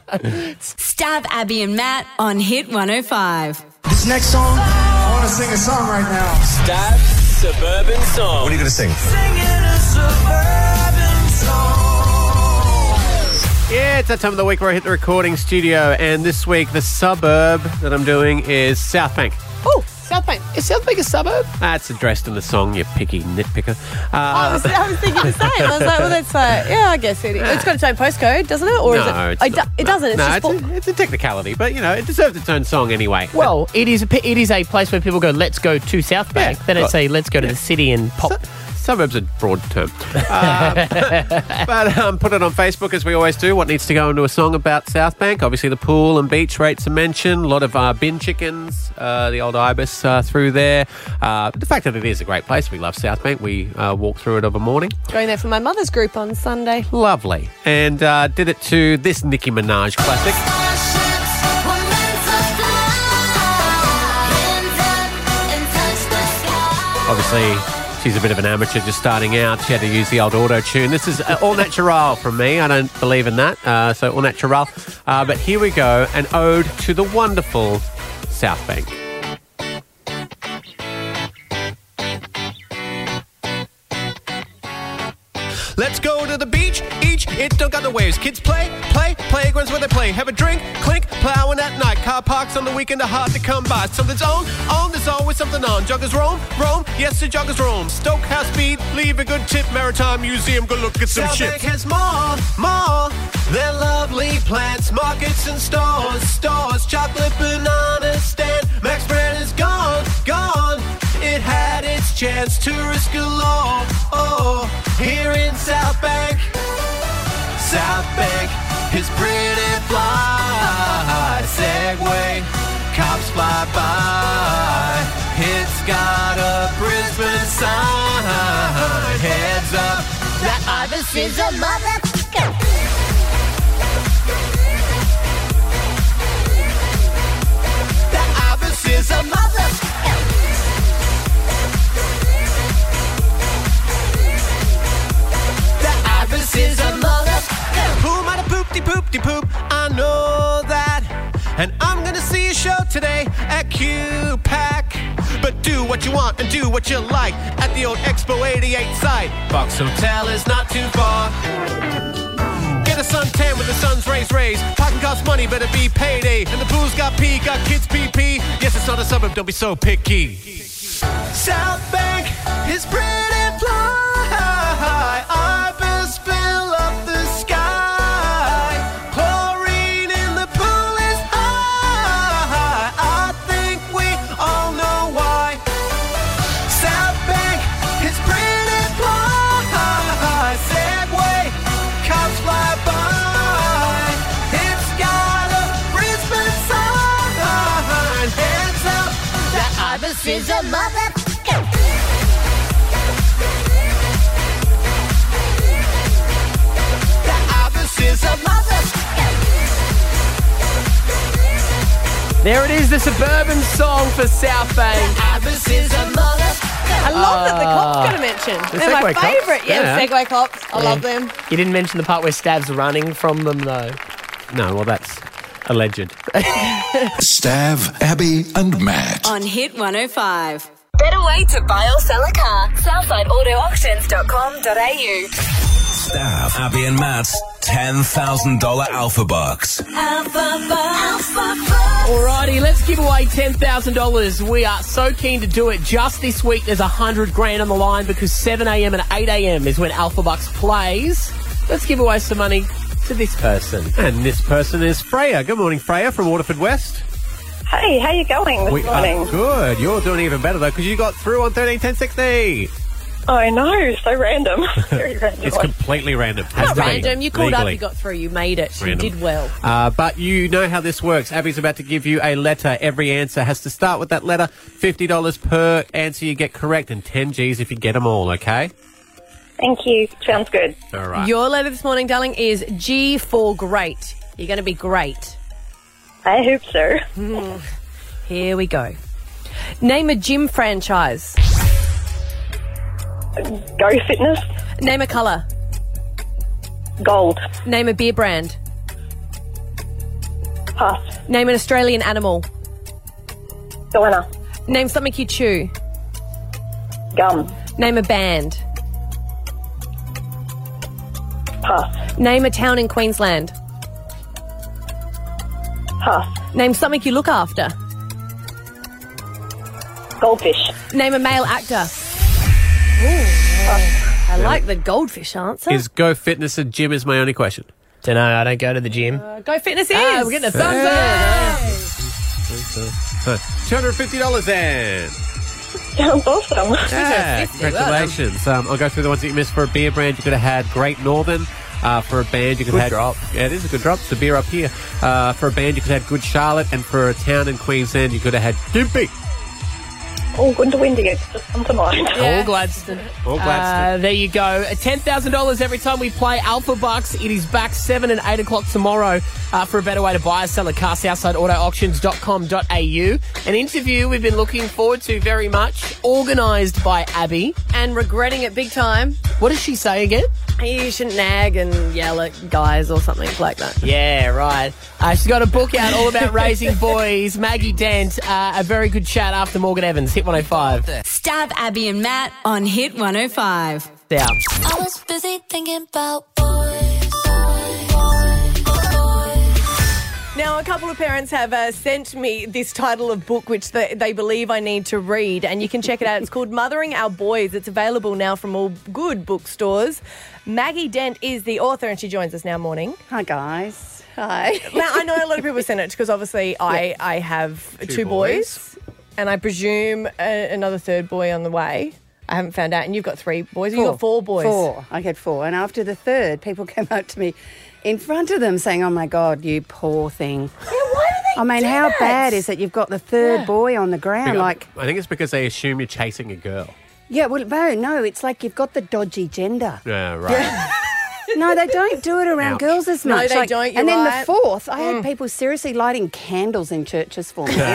Stab Abby and Matt on Hit one oh five.
This next song, I want to sing a song right now.
Stab Suburban Song.
What are you going to sing?
Singing a suburban song.
Yeah, it's that time of the week where I hit the recording studio, and this week the suburb that I'm doing is South Bank.
Oh, South Bank. Is South Bank a suburb?
That's addressed in the song, you picky nitpicker. Uh,
I, was, I was thinking the same. I was like, well, that's, uh, yeah, I guess it, it's got its own postcode, doesn't it? Or
no,
is it?
it's
I do-
not,
it doesn't. It's
no,
just
it's,
for-
a, it's a technicality, but, you know, it deserves its own song anyway.
Well, it is a p- it is a place where people go, let's go to South Bank.
Yeah.
Then
Well,
it's say, let's go to the city and pop.
Su- Suburbs are a broad term. Uh, but um, put it on Facebook, as we always do. What needs to go into a song about South Bank? Obviously, the pool and beach rates are mentioned. A lot of uh, bin chickens, uh, the old Ibis uh, through there. Uh, the fact that it is a great place. We love South Bank. We uh, walk through it of a morning.
Going there for my mother's group on Sunday.
Lovely. And uh, did it to this Nicki Minaj classic. Obviously, she's a bit of an amateur just starting out. She had to use the old auto-tune. This is uh, all natural from me. I don't believe in that. Uh, so all natural. Uh, but here we go. An ode to the wonderful South Bank. Let's go to the beach, each, it don't got no waves. Kids play, play, playgrounds where they play. Have a drink, clink, plowing at night. Car parks on the weekend are hard to come by. Something's on, on, there's always something on. Joggers roam, roam, yes, the joggers roam. Stoke House Beat, leave a good tip. Maritime Museum, go look at some shit. South Bank has more, more than lovely plants, markets and stores, stores, chocolate banana stand. Max Brand is gone, gone. It had its chance, tourist galore. Oh, here in South Bank, South Bank is pretty fly. Segway, cops fly by. It's got a Brisbane sign. Heads up, that Ibis is a motherfucker. That Ibis is a motherfucker. Ibis is a mother. Who might have poopty poopty poop? I know that. And I'm gonna see a show today at Q PAC. But do what you want and do what you like at the old Expo eighty-eight site. Box Hotel is not too far. Get a suntan with the sun's rays rays. Parking costs money, better be payday. And the pool's got pee, got kids pee pee. Yes, it's not a suburb, don't be so picky. South Bank is pretty fly. Ibis fill up the sky. Chlorine in the pool is high. I think we all know why. South Bank is pretty fly. Segway, cops fly by. It's got a Brisbane sign. Heads up, that Ibis is a motherfucker.
There it is, the suburban song for South Bank.
I love that the cops got a mention.
The
They're my
Segway cops?
favourite. Yeah,
Yeah.
the Segway cops. I
Yeah.
love them.
You didn't mention the part where Stav's running from them, though.
No, well, that's alleged.
Stav, Abby, and Matt.
On Hit one oh five.
Better way to buy or sell a car. southside auto auctions dot com dot a u.
Stav, Abby and Matt's ten thousand dollars Alpha Bucks.
Alpha Bucks. Alpha Bucks.
Alrighty, let's give away ten thousand dollars. We are so keen to do it. Just this week, there's one hundred grand on the line because seven a.m. and eight a.m. is when Alpha Bucks plays. Let's give away some money to this person.
And this person is Freya. Good morning, Freya from Waterford West.
Hey, how you going this
we
morning?
are good. You're doing even better, though, because you got through on thirteen ten sixty.
I know, so random. Very random.
It's completely random. Has
Not
to be.
random. You called
Legally.
up, you got through, you made it. You
Random.
did well.
Uh, but you know how this works. Abby's about to give you a letter. Every answer has to start with that letter. fifty dollars per answer you get correct and ten G's if you get them all, okay?
Thank you. Sounds good.
All right.
Your letter this morning, darling, is G for great. You're going to be great.
I hope so.
Hmm. Here we go. Name a gym franchise.
Go Fitness.
Name a colour.
Gold.
Name a beer brand.
Pass.
Name an Australian animal.
Goanna.
Name something you chew.
Gum.
Name a band.
Pass.
Name a town in Queensland.
Pass.
Name something you look after.
Goldfish.
Name a male actor. Ooh, I like the goldfish answer.
Is Go Fitness and gym is my only question.
Don't know. I don't go to the gym.
Uh, Go Fitness is.
Ah, we're getting a thumbs up.
two hundred fifty dollars then.
Sounds awesome.
Yeah, congratulations. Um, I'll go through the ones that you missed. For a beer brand, you could have had Great Northern. Uh, for a band, you could
Good
have
drop.
Yeah, it is a good drop. It's the beer up here. Uh, for a band, you could have Good Charlotte. And for a town in Queensland, you could have had Gympie.
All good to win together. Just come tonight.
All Gladstone.
All Gladstone.
Uh, there you go. ten thousand dollars every time we play Alpha Bucks. It is back seven and eight o'clock tomorrow uh, for a better way to buy or sell a car. Southside Auto Auctions dot com dot a u. An interview we've been looking forward to very much, organised by Abby.
And regretting it big time.
What does she say again?
You shouldn't nag and yell at guys or something like that.
Yeah, right. Uh, she's got a book out all about raising boys. Maggie Dent, uh, a very good chat after Morgan Evans. Hit one oh five.
Stab Abby and Matt on Hit one oh five.
Down.
I was busy thinking about boys,
Now, a couple of parents have uh, sent me this title of book, which they, they believe I need to read, and you can check it out. It's called Mothering Our Boys. It's available now from all good bookstores. Maggie Dent is the author, and she joins us now. Morning.
Hi, guys. Hi.
Now, I know a lot of people send it because obviously I,
Yeah.
I have two,
Two
boys. and I presume a, another third boy on the way. I haven't found out. And you've got three boys. You've got four boys.
Four. I had four. And after the third, people came up to me in front of them saying, oh, my God, you poor thing.
Yeah, why do they
I mean,
do
how
that?
bad is it you've got the third
Yeah.
boy on the ground?
Because-
Like,
I think it's because they assume you're chasing a girl.
yeah, well, no, no, it's like you've got the dodgy gender.
Yeah, right.
No, they don't do it around
Ouch.
girls as
No,
much.
they don't, you're
and then
right.
the fourth, I had
Mm.
people seriously lighting candles in churches for me.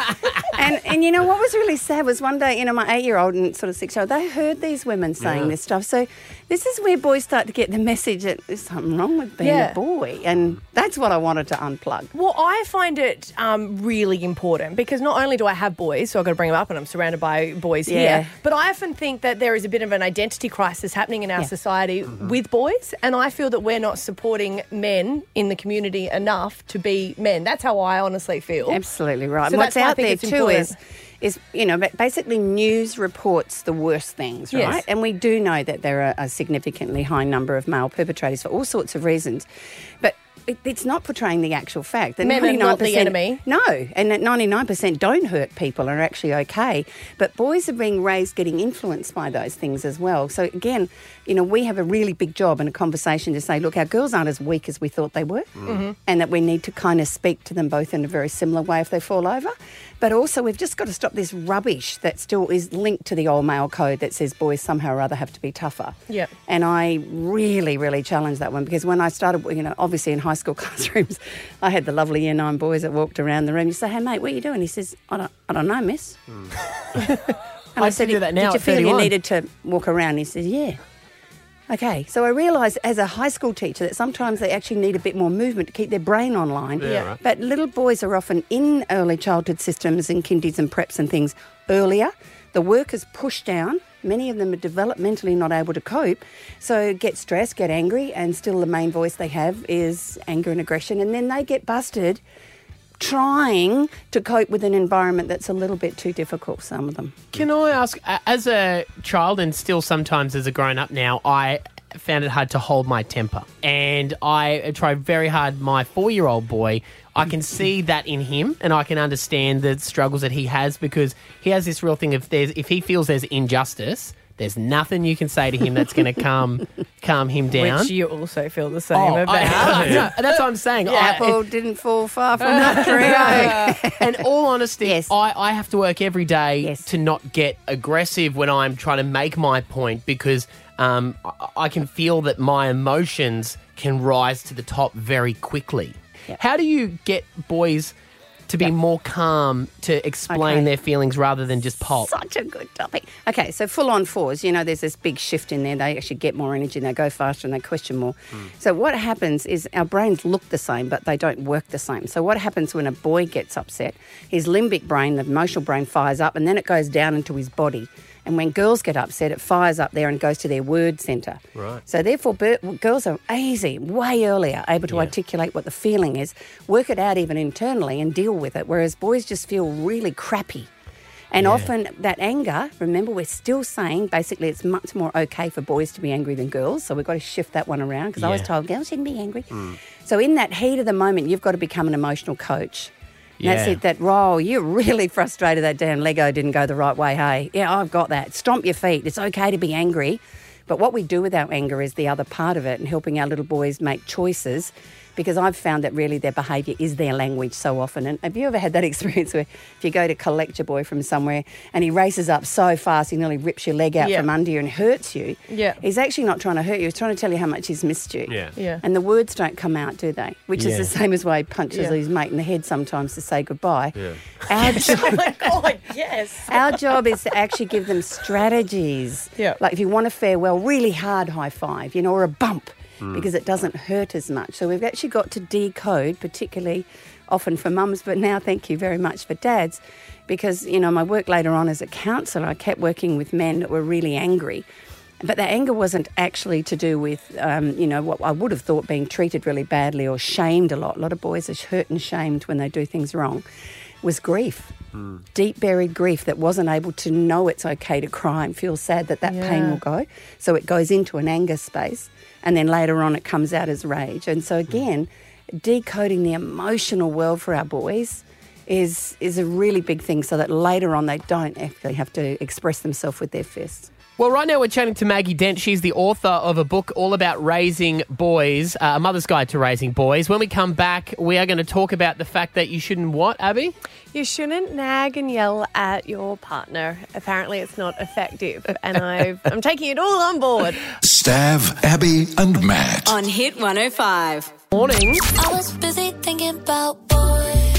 and and you know what was really sad was one day, you know, my eight-year-old and sort of six-year-old, they heard these women saying
Yeah.
this stuff. So this is where boys start to get the message that there's something wrong with being
Yeah.
a boy. And that's what I wanted to unplug.
Well, I find it um, really important because not only do I have boys, so I've got to bring them up and I'm surrounded by boys
Yeah.
here, but I often think that there is a bit of an identity crisis happening in our
Yeah.
society with boys, and I feel that we're not supporting men in the community enough to be men. That's how I honestly feel.
Absolutely right.
So
and what's
that's why I
out
think
there
it's
too
important.
is, is, you know, ba- basically news reports the worst things, right?
Yes.
And we do know that there are a significantly high number of male perpetrators for all sorts of reasons. But it, it's not portraying the actual fact. That
Men are not the
ninety-nine percent
enemy.
No, and that ninety-nine percent don't hurt people and are actually okay. But boys are being raised getting influenced by those things as well. So again, you know, we have a really big job in a conversation to say, look, our girls aren't as weak as we thought they were,
Mhm.
and that we need to kind of speak to them both in a very similar way if they fall over. But also we've just got to stop this rubbish that still is linked to the old male code that says boys somehow or other have to be tougher.
Yep.
And I really, really challenged that one because when I started, you know, obviously in high school classrooms, I had the lovely year nine boys that walked around the room. You say, hey, mate, what are you doing? He says, I don't, I don't know, miss. And
I said, do that now
did you
at
feel you
thirty-one?
needed to walk around? He says, yeah. Okay, so I realised as a high school teacher that sometimes they actually need a bit more movement to keep their brain online.
Yeah, right.
But little boys are often in early childhood systems and kindies and preps and things earlier. The work is pushed down. Many of them are developmentally not able to cope. So get stressed, get angry, and still the main voice they have is anger and aggression. And then they get busted trying to cope with an environment that's a little bit too difficult, some of them.
Can I ask, a- as a child and still sometimes as a grown-up now, I found it hard to hold my temper. And I tried very hard. My four-year-old boy, I can see that in him and I can understand the struggles that he has because he has this real thing of there's, if he feels there's injustice, there's nothing you can say to him that's going to calm calm him down.
Which you also feel the same
Oh,
about.
I- no, that's what I'm saying.
The
I-
apple didn't fall far from the tree.
And all honesty, I, I have to work every day to not get aggressive when I'm trying to make my point because um, I, I can feel that my emotions can rise to the top very quickly. How do you get boys to be more calm to explain
Okay.
their feelings rather than just pulp?
Such a good topic. Okay, so full on fours, you know, there's this big shift in there. They actually get more energy and they go faster and they question more. So what happens is our brains look the same, but they don't work the same. So what happens when a boy gets upset, his limbic brain, the emotional brain, fires up and then it goes down into his body. And when girls get upset, it fires up there and goes to their word centre.
Right.
So therefore, bir- girls are easy, way earlier, able to
Yeah.
articulate what the feeling is, work it out even internally and deal with it, whereas boys just feel really crappy. And
Yeah.
often that anger, remember, we're still saying basically it's much more okay for boys to be angry than girls. So we've got to shift that one around because I was
Yeah.
told girls shouldn't be angry.
Mm.
So in that heat of the moment, you've got to become an emotional coach. And That's
Yeah.
it, that, oh, you're really frustrated that damn Lego didn't go the right way, hey? Yeah, I've got that. Stomp your feet. It's okay to be angry. But what we do with our anger is the other part of it and helping our little boys make choices, because I've found that really their behaviour is their language so often. And have you ever had that experience where if you go to collect your boy from somewhere and he races up so fast he nearly rips your leg out
Yeah.
from under you and hurts you?
Yeah.
He's actually not trying to hurt you. He's trying to tell you how much he's missed you.
Yeah.
Yeah.
And the words don't come out, do they? Which
Yeah.
is the same as why he punches
Yeah.
his mate in the head sometimes to say goodbye.
Yeah.
Our job,
Oh my God, yes.
our job is to actually give them strategies.
Yeah.
Like if you want a farewell, really hard high five, you know, or a bump, because it doesn't hurt as much. So we've actually got to decode, particularly often for mums, but now thank you very much for dads, because, you know, my work later on as a counsellor, I kept working with men that were really angry. But their anger wasn't actually to do with, um, you know, what I would have thought being treated really badly or shamed a lot. A lot of boys are hurt and shamed when they do things wrong. Was grief. Deep buried grief that wasn't able to know it's okay to cry and feel sad that that pain
Yeah.
will go. So it goes into an anger space and then later on it comes out as rage. And so again, decoding the emotional world for our boys is is a really big thing so that later on they don't actually have to express themselves with their fists.
Well, right now we're chatting to Maggie Dent. She's the author of a book all about raising boys, uh, a mother's guide to raising boys. When we come back, we are going to talk about the fact that you shouldn't what, Abby?
You shouldn't nag and yell at your partner. Apparently it's not effective. And I've, I'm taking it all on board.
Stav, Abby, and Matt.
On Hit one oh five.
Morning.
I was busy thinking about boys.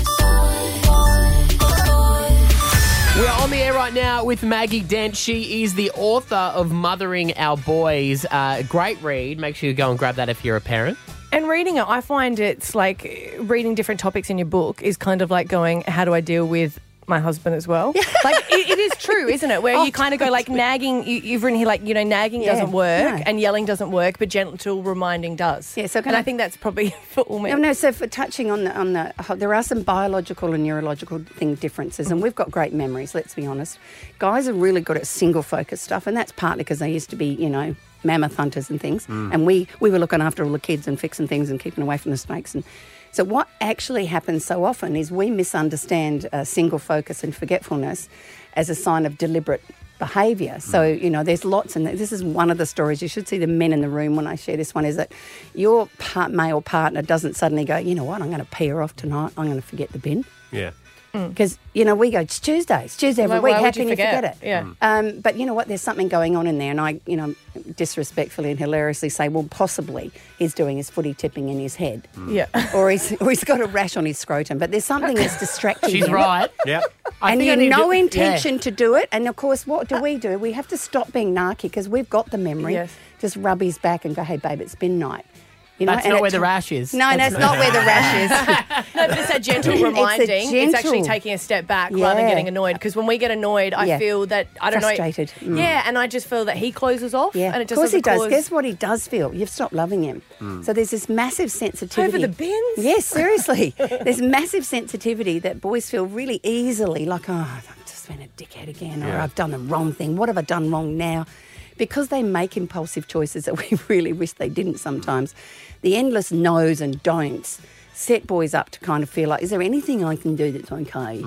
We are on the air right now with Maggie Dent. She is the author of Mothering Our Boys. Uh, great read. Make sure you go and grab that if you're a parent.
And reading it, I find it's like reading different topics in your book is kind of like going, how do I deal with my husband as well? Like, it, it is true, isn't it? Where
Oh,
you kind of go like nagging, you, you've written here like, you know, nagging
Yeah,
doesn't work
no.
and yelling doesn't work, but gentle reminding does.
Yeah, so can
and I,
I-
think that's probably for all men.
No, no. So for touching on the on the, there are some biological and neurological thing differences, and we've got great memories. Let's be honest. Guys are really good at single focus stuff, and that's partly because they used to be, you know, mammoth hunters and things, and we we were looking after all the kids and fixing things and keeping away from the snakes. And so what actually happens so often is we misunderstand uh, single focus and forgetfulness as a sign of deliberate behaviour. So, you know, there's lots, and this is one of the stories. You should see the men in the room when I share this one, is that your part, male partner doesn't suddenly go, you know what, I'm going to pee her off tonight, I'm going to forget the bin.
Yeah.
Because, you know, we go, it's Tuesday, it's Tuesday every
Like,
week,
why
how
would you
can you
forget?
forget it?
Yeah.
Um, but you know what, there's something going on in there, and I, you know, disrespectfully and hilariously say, well, possibly he's doing his footy tipping in his head.
Yeah.
Or he's, or he's got a rash on his scrotum, but there's something that's distracting
She's
him.
right.
Yep.
I
And
think I
you
need
have no
to-
intention
yeah.
to do it. And of course, what do we do? We have to stop being narky because we've got the memory.
Yes.
Just rub his back and go, hey, babe, it's bin night. You know,
That's
and
not
it
where the
t-
rash is.
No, no,
That's
it's not where the rash is.
No, but it's that gentle
It's a
reminding. It's, actually
gentle-
taking a step back rather than
Yeah.
getting annoyed. Because when we get annoyed, I
Yeah.
feel that, I don't
Frustrated.
know.
Mm.
Yeah, and I just feel that he closes off.
Yeah,
And it
of
just
course he
doesn't
does.
cause-
Guess what he does feel? You've stopped loving him. So there's this massive sensitivity.
Over the bins?
Yes, seriously. There's massive sensitivity that boys feel really easily like, oh, I've just been a dickhead again, or
Yeah.
I've done the wrong thing. What have I done wrong now? Because they make impulsive choices that we really wish they didn't sometimes. The endless no's and don'ts set boys up to kind of feel like, is there anything I can do that's okay?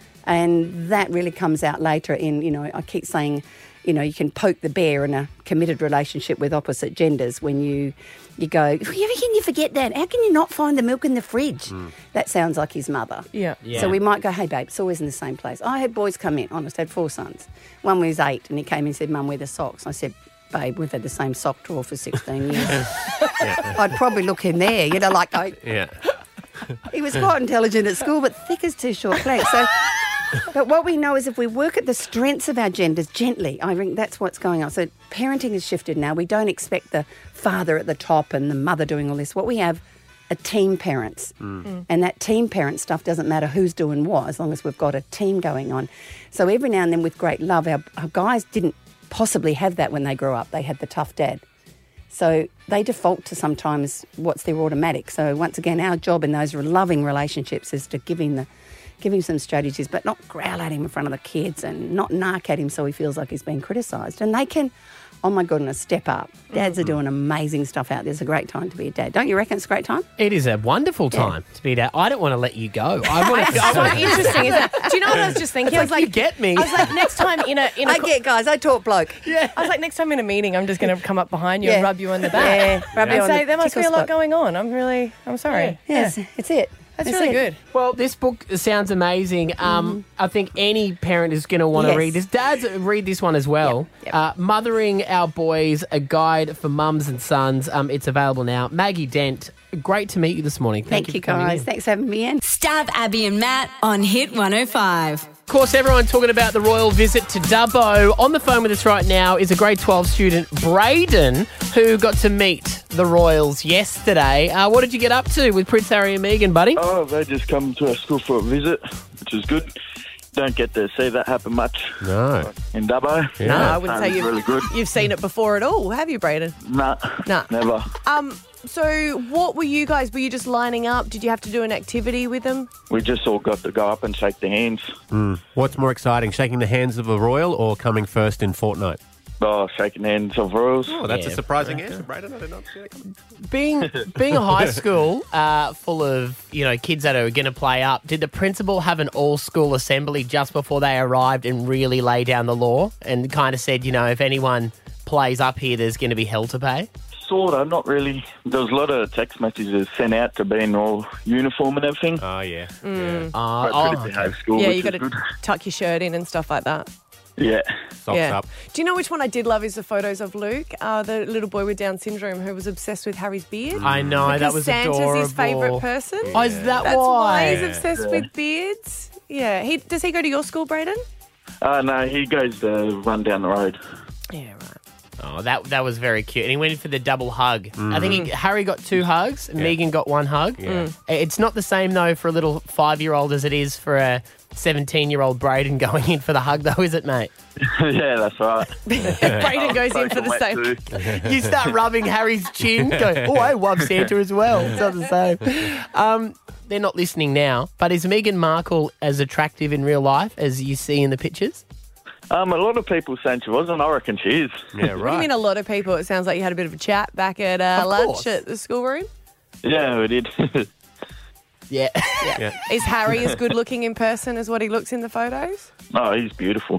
And that really comes out later in, you know, I keep saying, you know, you can poke the bear in a committed relationship with opposite genders when you you go, how can you forget that? How can you not find the milk in the fridge? That sounds like his mother.
Yeah.
Yeah.
So we might go, hey, babe, it's always in the same place. I had boys come in, honest, I had four sons. One was eight, and he came in and said, Mum, where are the socks? I said, babe, we've had the same sock drawer for sixteen years. I'd probably look in there, you know, like, I,
Yeah.
he was quite intelligent at school, but thick as two short planks. So, but what we know is if we work at the strengths of our genders gently, I think that's what's going on. So parenting has shifted now. We don't expect the father at the top and the mother doing all this. What we have are team parents.
Mm.
And that team parent stuff doesn't matter who's doing what as long as we've got a team going on. So every now and then with great love, our, our guys didn't possibly have that when they grew up. They had the tough dad. So they default to sometimes what's their automatic. So once again, our job in those loving relationships is to give him the give him some strategies, but not growl at him in front of the kids and not narc at him so he feels like he's being criticised. And they can, oh my goodness, step up. Dads are doing amazing stuff out there. It's a great time to be a dad. Don't you reckon it's a great time?
It is a wonderful time to be a dad. I don't want to let you go. I want to.
It's so interesting, isn't it? Do you know what I was just thinking?
It's
I was
like,
like,
you get me.
I was like, next time in a in a
I get guys, I talk bloke.
Yeah.
I was like, next time in a meeting, I'm just going to come up behind you
Yeah.
and rub you on the back.
Yeah, rub
and
you on
say,
the
there must be a
tickle
lot
spot.
going on. I'm really, I'm sorry.
Yeah, it's, it's it.
That's
It's
really
it.
good.
Well, this book sounds amazing. Um, I think any parent is going to want to
Yes.
read this. Dads, read this one as well.
Yep, yep.
Uh, Mothering Our Boys, a guide for mums and sons. Um, it's available now. Maggie Dent, great to meet you this morning. Thank,
Thank you,
for coming
guys.
in.
Thanks for having me in.
Stab Abby and Matt on Hit one oh five.
Of course, everyone talking about the royal visit to Dubbo. On the phone with us right now is a grade twelve student, Braden, who got to meet the royals yesterday. Uh, what did you get up to with Prince Harry and Meghan, buddy?
Oh, they just come to our school for a visit, which is good. Don't get to see that happen much
No.
in Dubbo.
Yeah.
No, I wouldn't
Um,
say
it's
you've,
really good.
you've seen it before at all, have you, Braden?
Nah,
Nah.
never.
Um. So, what were you guys? Were you just lining up? Did you have to do an activity with them?
We just all got to go up and shake their hands.
Mm. What's more exciting, shaking the hands of a royal or coming first in Fortnite?
Oh, shaking hands of royals.
Oh, that's
Yeah.
a surprising answer, Braden. I did not see that coming.
Being being a high school uh, full of you know kids that are going to play up, did the principal have an all school assembly just before they arrived and really lay down the law and kind of said, you know, if anyone plays up here, there's going to be hell to pay?
Sort of, not really. There was a lot of text messages sent out to be in all uniform and everything.
Oh, yeah.
Mm.
Uh,
But
oh,
pretty behaved school,
Yeah,
which
you got
is
to
good.
tuck your shirt in and stuff like that.
Yeah.
Socks
yeah.
up.
Do you know which one I did love is the photos of Luke, uh, the little boy with Down syndrome who was obsessed with Harry's beard?
I know,
because
that was
Santa's
adorable.
his favourite person.
Oh, is that
That's
why?
why he's obsessed
Yeah.
with beards. Yeah. He does he go to your school, Braden?
Uh, no, he goes to run down the road.
Yeah, right.
Oh, that that was very cute. And he went in for the double hug. I think he, Harry got two hugs and Megan got one hug.
Yeah.
It's not the same, though, for a little five-year-old as it is for a seventeen-year-old Braden going in for the hug, though, is it, mate?
Yeah, that's right.
Braden goes in for the
Wet
same.
too.
You start rubbing Harry's chin, go, oh, I love Santa as well. It's not the same. Um, they're not listening now, but is Meghan Markle as attractive in real life as you see in the pictures?
Um, a lot of people saying she wasn't. I reckon she is.
Yeah,
What do you mean a lot of people? It sounds like you had a bit of a chat back at uh,
Of
lunch
course.
at the schoolroom.
Yeah, we did.
Yeah.
Yeah.
Is Harry as good looking in person as what he looks in the photos?
Oh, he's beautiful.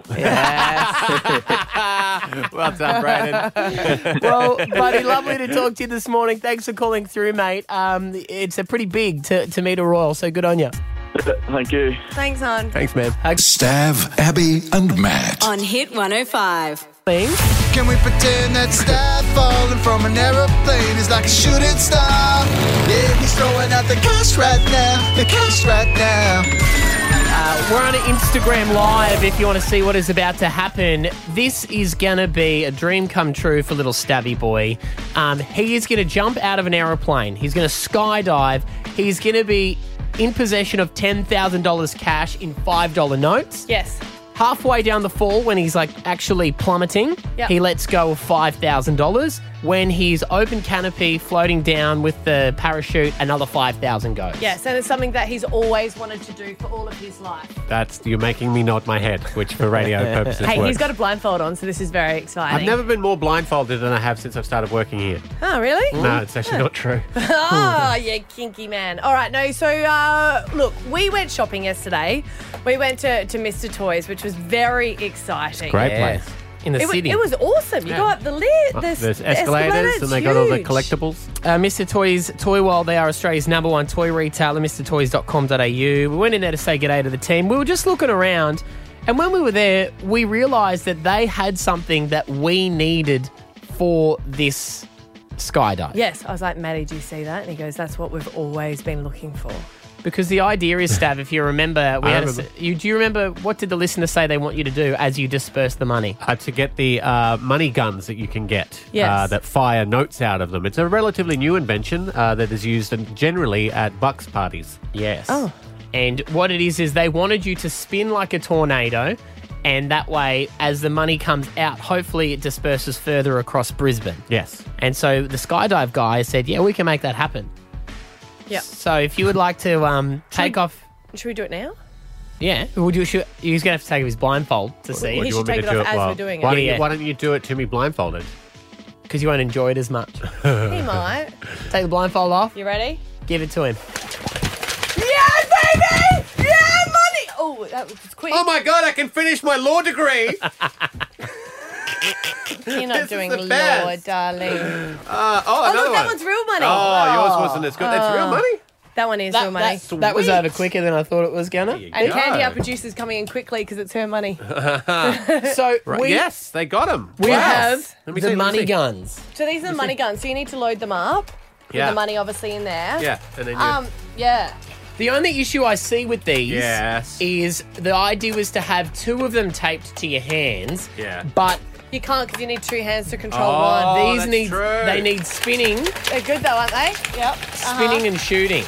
Well done, Braden.
Well, buddy, lovely to talk to you this morning. Thanks for calling through, mate. Um, it's a pretty big to, to meet a royal, so good on you.
Thank you.
Thanks, hon.
Thanks, man.
Stav, Abby, and Matt.
On Hit one oh five.
Can we pretend that star falling from an aeroplane is like a shooting star? Yeah, he's throwing out the cash right now, the cash right now.
Uh, we're on Instagram Live if you want to see what is about to happen. This is going to be a dream come true for little Stabby boy. Um, he is going to jump out of an aeroplane. He's going to skydive. He's going to be in possession of ten thousand dollars cash in five dollar notes.
Yes.
Halfway down the fall, when he's like actually plummeting,
Yep.
he lets go of five thousand dollars. When he's open canopy, floating down with the parachute, another five thousand dollars goes.
Yes, and it's something that he's always wanted to do for all of his life.
That's you're making me nod my head, which for radio purposes
Hey,
works.
he's got a blindfold on, so this is very exciting.
I've never been more blindfolded than I have since I've started working here.
Oh, really?
No, it's actually not true.
Oh, you kinky man. All right, no, so uh, look, we went shopping yesterday. We went to, to Mister Toys, which was very exciting.
Great
Yeah.
place.
In the
It was,
city.
it was awesome. You
Yeah.
go up the lift. There's,
There's
the
escalators
escalator,
and they got all the
huge.
collectibles.
Uh, Mister Toys Toy World, they are Australia's number one toy retailer, mr toys dot com dot a u. We went in there to say g'day to the team. We were just looking around, and when we were there, we realised that they had something that we needed for this skydive.
Yes, I was like, Maddie, do you see that? And he goes, that's what we've always been looking for.
Because the idea is, Stav, if you remember, we
I
had a,
remember.
you, do you remember, what did the listener say they want you to do as you disperse the money?
Uh, to get the uh, money guns that you can get
Yes.
uh, that fire notes out of them. It's a relatively new invention uh, that is used generally at bucks parties.
Yes. Oh. And what it is, is they wanted you to spin like a tornado, and that way, as the money comes out, hopefully it disperses further across Brisbane.
Yes.
And so the skydive guy said, yeah, we can make that happen.
Yeah.
So if you would like to um, take
we-
off...
Should we do it now?
Yeah. Would you, should, he's going to have to take off his blindfold to see.
He should take it off as we're doing
Why
it.
don't,
Yeah,
you, why don't you do it to me blindfolded?
Because you won't enjoy it as much.
He might.
Take the blindfold off.
You ready?
Give it to him.
Yeah, baby! Yeah, money! Oh, that was quick.
Oh my God, I can finish my law degree!
You're not
This
doing
is the
law,
best.
darling.
Uh, oh,
Oh,
another
look, that
one.
one's real money.
Oh, yours wasn't as good. That's real
Oh.
money?
That one is
That,
real money.
that, that was over quicker than I thought it was gonna.
And
go.
Candy, our producer's coming in quickly because it's her money.
So
Right,
we,
yes, they got him.
we
Wow.
have
Let me
the
see, let me
money
see.
guns.
So these are the money guns. So you need to load them up.
Yeah.
With the money obviously in there.
Yeah, and then you...
Um, yeah.
The only issue I see with these
Yes.
is the idea was to have two of them taped to your hands,
yeah.
but
You can't because you need two hands to control
Oh,
one.
these
that's
need
true.
they need spinning,
They're good though, aren't they? Yep.
spinning and shooting.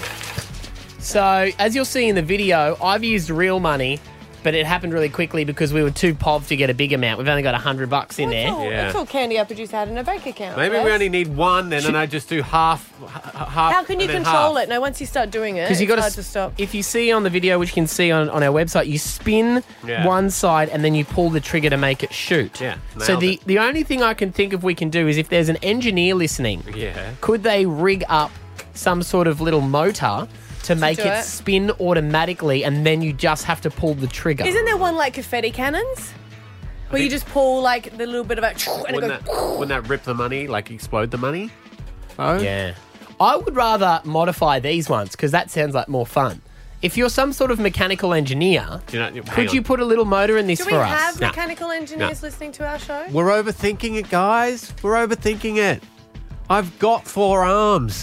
So as you'll see in the video, I've used real money, but it happened really quickly because we were too pov to get a big amount. We've only got a hundred bucks in there.
That's all,
Yeah.
that's all Candy, our producer, had in her bank account.
Maybe
yes?
we only need one, and then I just do half. h- half
How can you
and then
control
half.
it? No, once you start doing it,
Because you
it's
got
hard to stop.
If you see on the video, which you can see on, on our website, you spin
Yeah.
one side and then you pull the trigger to make it shoot.
Yeah,
So
nailed
the,
it.
the only thing I can think of we can do is if there's an engineer listening,
Yeah.
could they rig up some sort of little motor to make
do
it,
it.
spin automatically, and then you just have to pull the trigger?
Isn't there one like confetti cannons? Where you just pull like the little bit of it and it
Wouldn't
goes.
that, wouldn't that rip the money, like explode the money? Oh?
Yeah. I would rather modify these ones because that sounds like more fun. If you're some sort of mechanical engineer,
Do you know, hang
could
on.
you put a little motor in this
Do
for
we
us?
have
No.
mechanical engineers listening to our show?
We're overthinking it, guys. We're overthinking it. I've got four arms.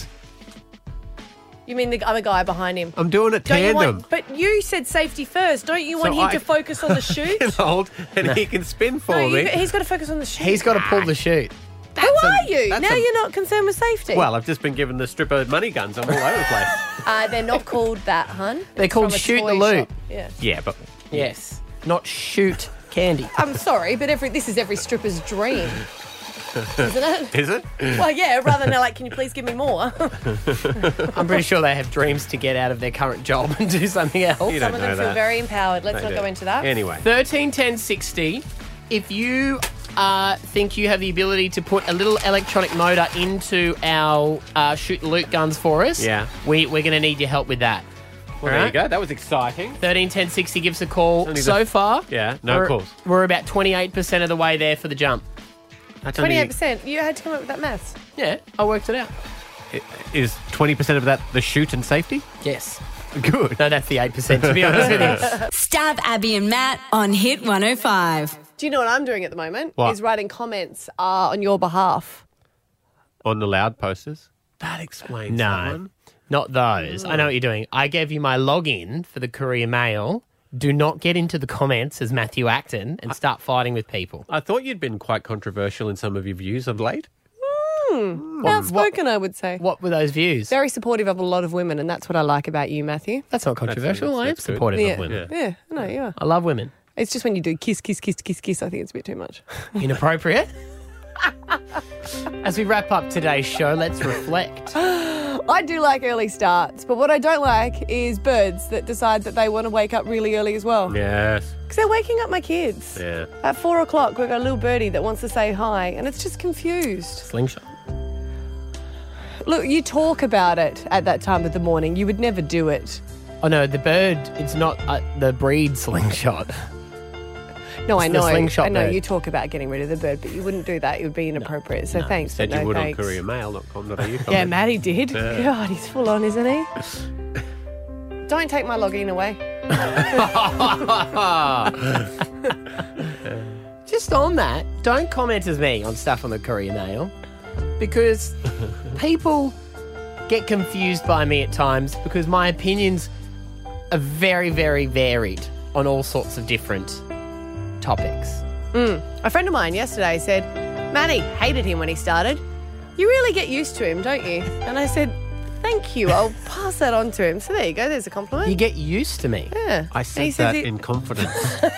You mean the other guy behind him?
I'm doing it
Don't you
tandem.
want, but you said safety first. Don't you want
So
him
I-
to focus on the shoot?
Can hold, and he can spin for
No,
me.
you, he's got to focus on the shoot.
He's got to pull the chute.
Who are you?
that's
Now
a-
you're not concerned with safety.
Well, I've just been given the stripper money guns. I'm all over the place.
uh, they're not called that, hun.
They're
It's
called
from a
shoot the
toy
loot.
shop. Yeah.
Yeah, but
Yes. Not shoot candy.
I'm sorry, but every this is every stripper's dream, isn't it?
is it?
Well, yeah. Rather than they're like, can you please give me more?
I'm pretty sure they have dreams to get out of their current job and do something else.
You
Some
don't
of
know
them feel
that.
very empowered. Let's
They
not
do.
go into that.
Anyway.
thirteen ten sixty. If you uh, think you have the ability to put a little electronic motor into our uh, shoot the loot guns for us,
Yeah.
we, we're going to need your help with that.
Well, there you go. That was exciting.
thirteen ten sixty gives a call.
Only the-
So far,
Yeah, no
we're,
calls.
we're about twenty-eight percent of the way there for the jump.
That's only-
Twenty-eight percent. You had to come up with that maths.
Yeah, I worked it out.
Is twenty percent of that the shoot and safety?
Yes.
Good.
No, that's the eight percent, to be honest with you.
Stab Abby and Matt on Hit one oh five.
Do you know what I'm doing at the moment?
What?
Is writing comments uh, on your behalf.
On the loud posters? That explains
No,
that one.
not those. I know what you're doing. I gave you my login for the Courier Mail. Do not get into the comments as Matthew Acton and start fighting with people.
I thought you'd been quite controversial in some of your views of late.
Hmm. Outspoken, I would say.
What were those views?
Very supportive of a lot of women, and that's what I like about you, Matthew.
That's not controversial.
That's-
I am
that's good.
supportive
Yeah.
of women.
Yeah, I know you are.
I love women.
It's just when you do kiss, kiss, kiss, kiss, kiss, I think it's a bit too much.
Inappropriate. As we wrap up today's show, let's reflect.
I do like early starts, but what I don't like is birds that decide that they want to wake up really early as well.
Yes.
Because they're waking up my kids.
Yeah.
At four o'clock, we've got a little birdie that wants to say hi, and it's just confused.
Slingshot.
Look, you talk about it at that time of the morning. You would never do it.
Oh, no, the bird, it's not uh, the breed slingshot.
No,
It's
I
the
know.
slingshot
I know
bird.
you talk about getting rid of the bird, but you wouldn't do that. It would be inappropriate. So thanks,
Said
but
you
no
would
thanks.
on courier mail dot com dot a u.
Yeah, Maddie did.
Yeah.
God, he's full on, isn't he? Don't take my login away.
Just on that, don't comment as me on stuff on the Courier Mail because people get confused by me at times because my opinions are very, very varied on all sorts of different topics.
Mm. A friend of mine yesterday said, Manny hated him when he started. You really get used to him, don't you? And I said, thank you. I'll pass that on to him. So there you go. There's a compliment.
You get used to me.
Yeah.
I
And
said
he says
that
it-
in confidence.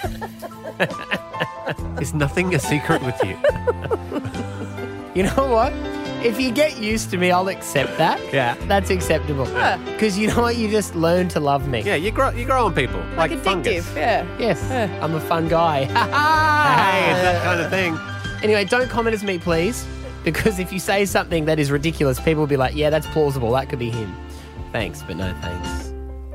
Is nothing a secret with you?
You know what? If you get used to me, I'll accept that.
Yeah.
That's acceptable.
Yeah.
Because you know what? You just learn to love me.
Yeah, you grow, you grow on people. Like,
Like
fungus.
addictive. Yeah.
Yes. I'm a fun guy.
Hey, it's that kind of thing.
Anyway, don't comment as me, please. Because if you say something that is ridiculous, people will be like, yeah, that's plausible. That could be him. Thanks, but no thanks.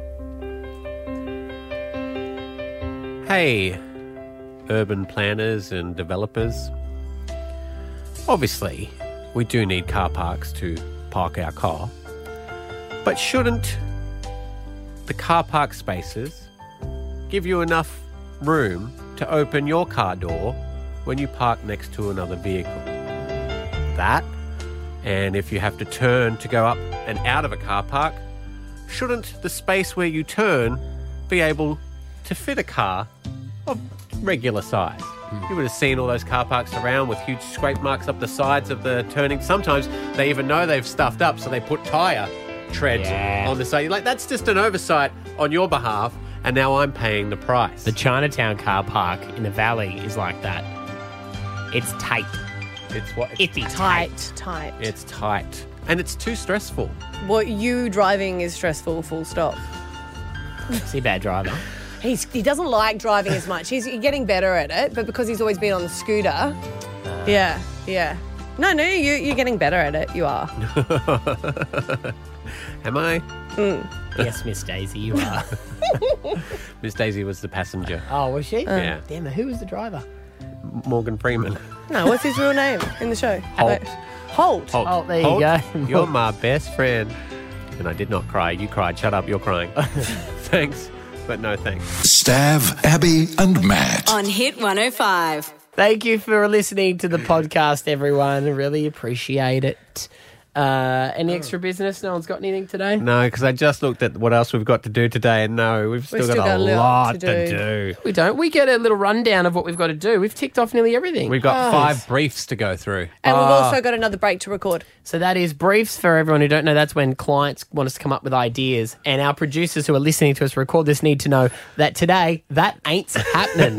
Hey, urban planners and developers. Obviously, we do need car parks to park our car. But shouldn't the car park spaces give you enough room to open your car door when you park next to another vehicle? That, and if you have to turn to go up and out of a car park, shouldn't the space where you turn be able to fit a car of regular size? You would have seen all those car parks around with huge scrape marks up the sides of the turning. Sometimes they even know they've stuffed up, so they put tyre treads
Yeah.
on the side. You're like, that's just an oversight on your behalf, and now I'm paying the price.
The Chinatown car park in the valley is like that. It's tight.
It's what?
It's
Tight, tight.
It's tight. And it's too stressful.
What you driving is stressful, full stop.
Is he a bad driver?
He's, he doesn't like driving as much. He's getting better at it, but because he's always been on the scooter. Yeah, yeah. No, no, you, you're getting better at it. You are.
Am I?
Mm.
Yes, Miss Daisy, you are.
Miss Daisy was the passenger.
Oh, was she?
Yeah.
Damn it, who was the driver?
Morgan Freeman.
No, what's his real name in the show?
Holt.
Holt.
Holt.
Oh, there you
Holt,
go.
You're my best friend. And I did not cry. You cried. Shut up, you're crying. Thanks, but no thanks.
Stav, Abby, and Matt.
On Hit one oh five.
Thank you for listening to the podcast, everyone. I really appreciate it. Uh, any extra business? No one's got anything today?
No, because I just looked at what else we've got to do today, and no, we've still,
still
got,
got
a
a lot
lot
to
to
do.
do.
We don't. We get a little rundown of what we've got to do. We've ticked off nearly everything.
We've got
Oh.
five briefs to go through.
And we've
Ah.
also got another break to record.
So that is briefs for everyone who don't know. That's when clients want us to come up with ideas. And our producers who are listening to us record this need to know that today, that ain't happening.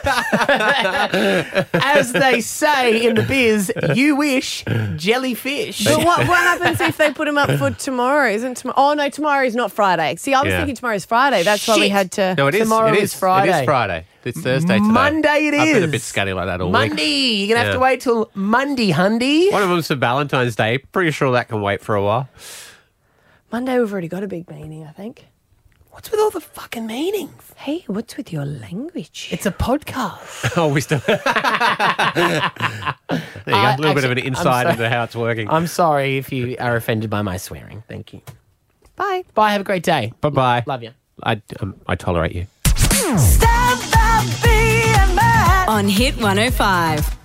As they say in the biz, you wish, jellyfish.
But what, what happens if they put him up for tomorrow? Isn't tomorrow? Oh, no, tomorrow is not Friday. See, I was
Yeah.
thinking tomorrow's Friday. That's why we
Shit.
had to...
No, it is.
Tomorrow
it
is Friday.
It is Friday. It's Thursday today.
Monday it
I've been a
is.
bit scatty like that all
Monday.
week.
You're going to have
Yeah.
to wait till Monday, Hundy.
One of them's for Valentine's Day. Pretty sure that can wait for a while.
Monday, we've already got a big meeting, I think.
What's with all the fucking meetings?
Hey, what's with your language?
It's a podcast.
Oh, we still. There you go.
Uh,
A little bit of an
actually, I'm
insight
sorry.
into how it's working.
I'm sorry if you are offended by my swearing. Thank you.
Bye.
Bye. Have a great day.
Bye bye.
Love you.
I, um, I tolerate you.
On Hit one oh five.